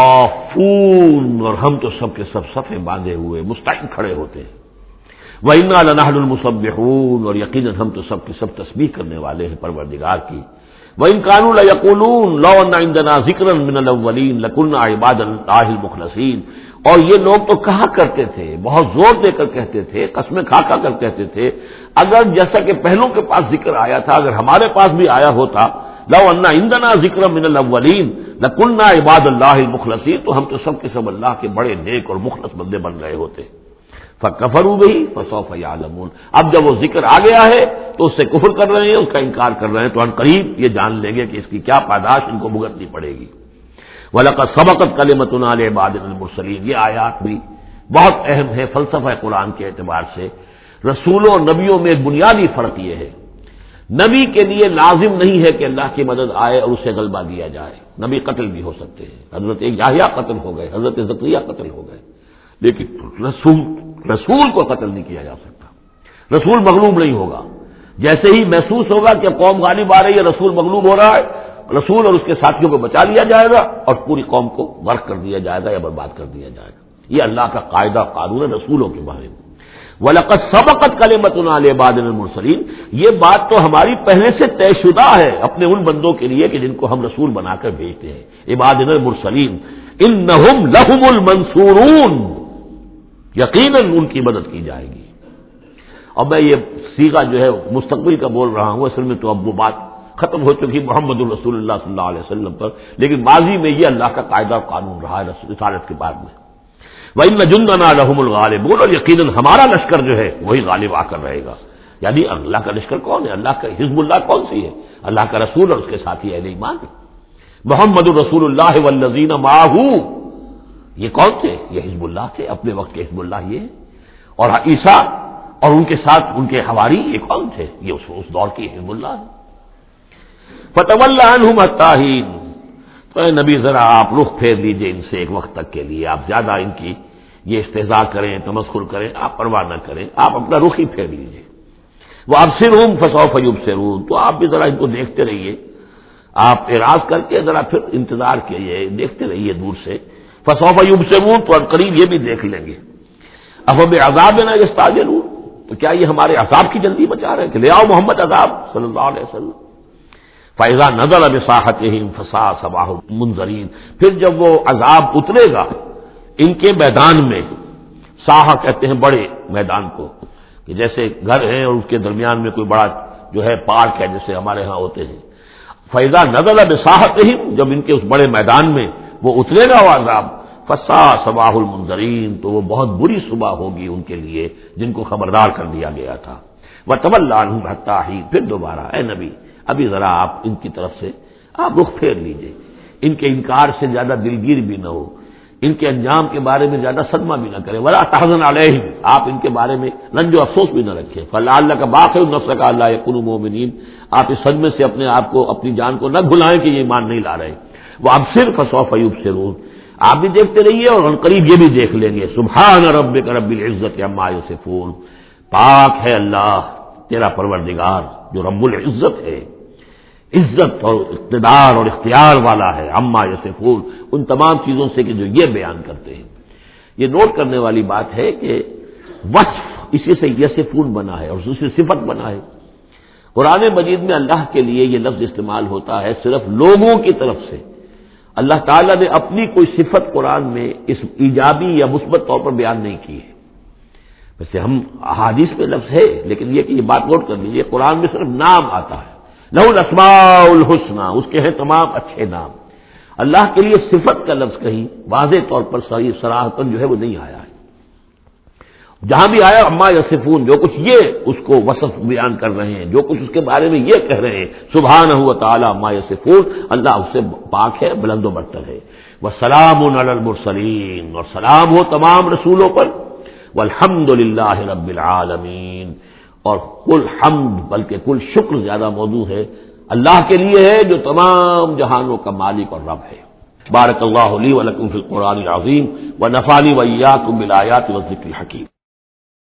Speaker 1: الصافون، اور ہم تو سب کے سب صفیں باندھے ہوئے مستعد کھڑے ہوتے ہیں. وانا لنحن المسبحون، اور یقیناً ہم تو سب کی سب تسبیح کرنے والے ہیں پروردگار کی. وَإِن كَانُوا لَيَقُولُونَ لَوْ أَنَّ عِندَنَا ذِكْرًا مِّنَ الْأَوَّلِينَ لَكُنَّا عِبَادَ اللَّهِ الْمُخْلَصِينَ. اور یہ لوگ تو کہا کرتے تھے، بہت زور دے کر کہتے تھے، قسمیں کھا کھا کر کہتے تھے، اگر جیسا کہ پہلوں کے پاس ذکر آیا تھا اگر ہمارے پاس بھی آیا ہوتا لَوْ أَنَّ عِندَنَا ذِكْرًا مِّنَ الْأَوَّلِينَ لَكُنَّا عِبَادَ اللَّهِ الْمُخْلَصِينَ، تو ہم تو سب کے سب اللہ کے بڑے نیک اور مخلص بندے بن رہے ہوتے. فَكَفَرُوا بِهِ فَسَوْفَ يَعْلَمُونَ. اب جب وہ ذکر آ گیا ہے تو اس سے کفر کر رہے ہیں، اس کا انکار کر رہے ہیں، تو ان قریب یہ جان لیں گے کہ اس کی کیا پاداش ان کو بھگتنی پڑے گی. وَلَقَدْ سَبَقَتْ كَلِمَتُنَا لِعِبَادِنَا الْمُرْسَلِينَ. یہ آیات بھی بہت اہم ہے فلسفہ قرآن کے اعتبار سے. رسولوں اور نبیوں میں ایک بنیادی فرق یہ ہے، نبی کے لیے لازم نہیں ہے کہ اللہ کی مدد آئے اور اسے غلبہ دیا جائے. نبی قتل بھی ہو سکتے ہیں، حضرت یحییٰ قتل ہو گئے، حضرت زکریا قتل ہو گئے، لیکن رسول رسول کو قتل نہیں کیا جا سکتا. رسول مغلوب نہیں ہوگا. جیسے ہی محسوس ہوگا کہ قوم غالب آ رہی ہے، رسول مغلوب ہو رہا ہے، رسول اور اس کے ساتھیوں کو بچا لیا جائے گا اور پوری قوم کو غرق کر دیا جائے گا یا برباد کر دیا جائے گا. یہ اللہ کا قاعدہ قانون ہے رسولوں کے بارے میں. وَلَقَدْ سَبَقَتْ كَلِمَتُنَا لِعِبَادِنَا الْمُرْسَلِينَ. یہ بات تو ہماری پہلے سے طے شدہ ہے اپنے ان بندوں کے لیے کہ جن کو ہم رسول بنا کر بھیجتے ہیں. عبادنا المرسلین انہم لہم المنصورون، یقیناً ان کی مدد کی جائے گی. اور میں یہ صیغہ جو ہے مستقبل کا بول رہا ہوں، اصل میں تو اب وہ بات ختم ہو چکی محمد الرسول اللہ صلی اللہ علیہ وسلم پر، لیکن ماضی میں یہ اللہ کا قاعدہ اور قانون رہا ہے رسالت کے بعد میں. وَإِنَّ جُنْدَنَا لَهُمُ الْغَالِبُونَ، اور یقیناً ہمارا لشکر جو ہے وہی غالب آ کر رہے گا. یعنی اللہ کا لشکر کون ہے؟ اللہ کا حزب اللہ کون سی ہے؟ اللہ کا رسول اور اس کے ساتھی اہل ایمان. محمد الرسول اللہ والذین معہ، یہ کون تھے؟ یہ حزب اللہ تھے، اپنے وقت کے حزب اللہ یہ ہے. اور عیسیٰ اور ان کے ساتھ ان کے حواری یہ کون تھے؟ یہ اس, اس دور کی حزب اللہ ہے. فَتَوَلَّ عَنْهُمْ حَتَّىٰ حِينٍ. تو اے نبی ذرا آپ رخ پھیر لیجئے ان سے ایک وقت تک کے لیے، آپ زیادہ ان کی یہ استہزاء کریں، تمسخر کریں، آپ پرواہ نہ کریں، آپ اپنا رخ ہی پھیر لیجئے. وَأَبْصِرْهُمْ فَسَوْفَ يُبْصِرُونَ. تو آپ بھی ذرا ان کو دیکھتے رہیے، آپ اعراض کر کے ذرا پھر انتظار کیجئے، دیکھتے رہیے دور سے. فَسَوْفَ يُبْصِرُونَ، تو قریب یہ بھی دیکھ لیں گے. أَفَبِعَذَابِنَا يَسْتَعْجِلُونَ. تو کیا یہ ہمارے عذاب کی جلدی بچا رہے ہیں کہ لے آؤ محمد عذاب صلی اللہ علیہ وسلم. فَإِذَا نَزَلَ بِسَاحَتِهِمْ فَسَاءَ صَبَاحُ الْمُنذَرِينَ. پھر جب وہ عذاب اترے گا ان کے میدان میں، ساحہ کہتے ہیں بڑے میدان کو، کہ جیسے گھر ہے اور اس کے درمیان میں کوئی بڑا جو ہے پارک ہے جیسے ہمارے ہاں ہوتے ہیں. فَإِذَا نَزَلَ بِسَاحَتِهِمْ، جب ان کے اس بڑے میدان میں وہ اترے گا وہ عذاب، فَسَاءَ صَبَاحُ الْمُنذَرِينَ، تو وہ بہت بری صبح ہوگی ان کے لیے جن کو خبردار کر دیا گیا تھا. وَتَوَلَّ عَنْهُمْ حَتَّىٰ حِينٍ. پھر دوبارہ اے نبی ابھی ذرا آپ ان کی طرف سے آپ رخ پھیر لیجئے، ان کے انکار سے زیادہ دلگیر بھی نہ ہو، ان کے انجام کے بارے میں زیادہ صدمہ بھی نہ کریں. وَلَا تَحْزَنْ عَلَيْهِمْ، آپ ان کے بارے میں رنج و افسوس بھی نہ رکھیں. فَلَعَلَّكَ بَاخِعٌ نَفْسَكَ أَلَّا يَكُونُوا مُؤْمِنِينَ. آپ اس صدمے سے اپنے آپ کو اپنی جان کو نہ بھلائیں کہ یہ ایمان نہیں لا رہے. وَأَبْصِرْ فَسَوْفَ يُبْصِرُونَ. آپ بھی دیکھتے رہیے اور قریب یہ بھی دیکھ لیں گے. سبحان ربک رب العزت عما یصفون. پاک ہے اللہ تیرا پروردگار جو رب العزت ہے، عزت اور اقتدار اور اختیار والا ہے. عما یصفون، ان تمام چیزوں سے کہ جو یہ بیان کرتے ہیں. یہ نوٹ کرنے والی بات ہے کہ وصف اسی سے یصفون بنا ہے اور دوسری صفت بنا ہے، قرآن مجید میں اللہ کے لیے یہ لفظ استعمال ہوتا ہے صرف لوگوں کی طرف سے. اللہ تعالیٰ نے اپنی کوئی صفت قرآن میں اس ایجابی یا مثبت طور پر بیان نہیں کی ہے. ویسے ہم احادیث میں لفظ ہے، لیکن یہ کہ یہ بات نوٹ کر لیجیے، قرآن میں صرف نام آتا ہے. لہ الاسماء الحسنی، اس کے ہیں تمام اچھے نام. اللہ کے لیے صفت کا لفظ کہیں واضح طور پر صحیح صراحتاً جو ہے وہ نہیں آیا ہے. جہاں بھی آیا اما یصفون، جو کچھ یہ اس کو وصف بیان کر رہے ہیں، جو کچھ اس کے بارے میں یہ کہہ رہے ہیں، سبحانہ و تعالی اما یصفون، اللہ اس سے پاک ہے، بلند و برتر ہے. وسلام علی المرسلین، اور سلام ہو تمام رسولوں پر. والحمد للہ رب العالمین، اور کل حمد بلکہ کل شکر زیادہ موضوع ہے اللہ کے لیے ہے جو تمام جہانوں کا مالک اور رب ہے. بارک اللہ لی و لکم فی القرآن العظیم ونفعنی و ایاکم بالآیات والذکر الحکیم.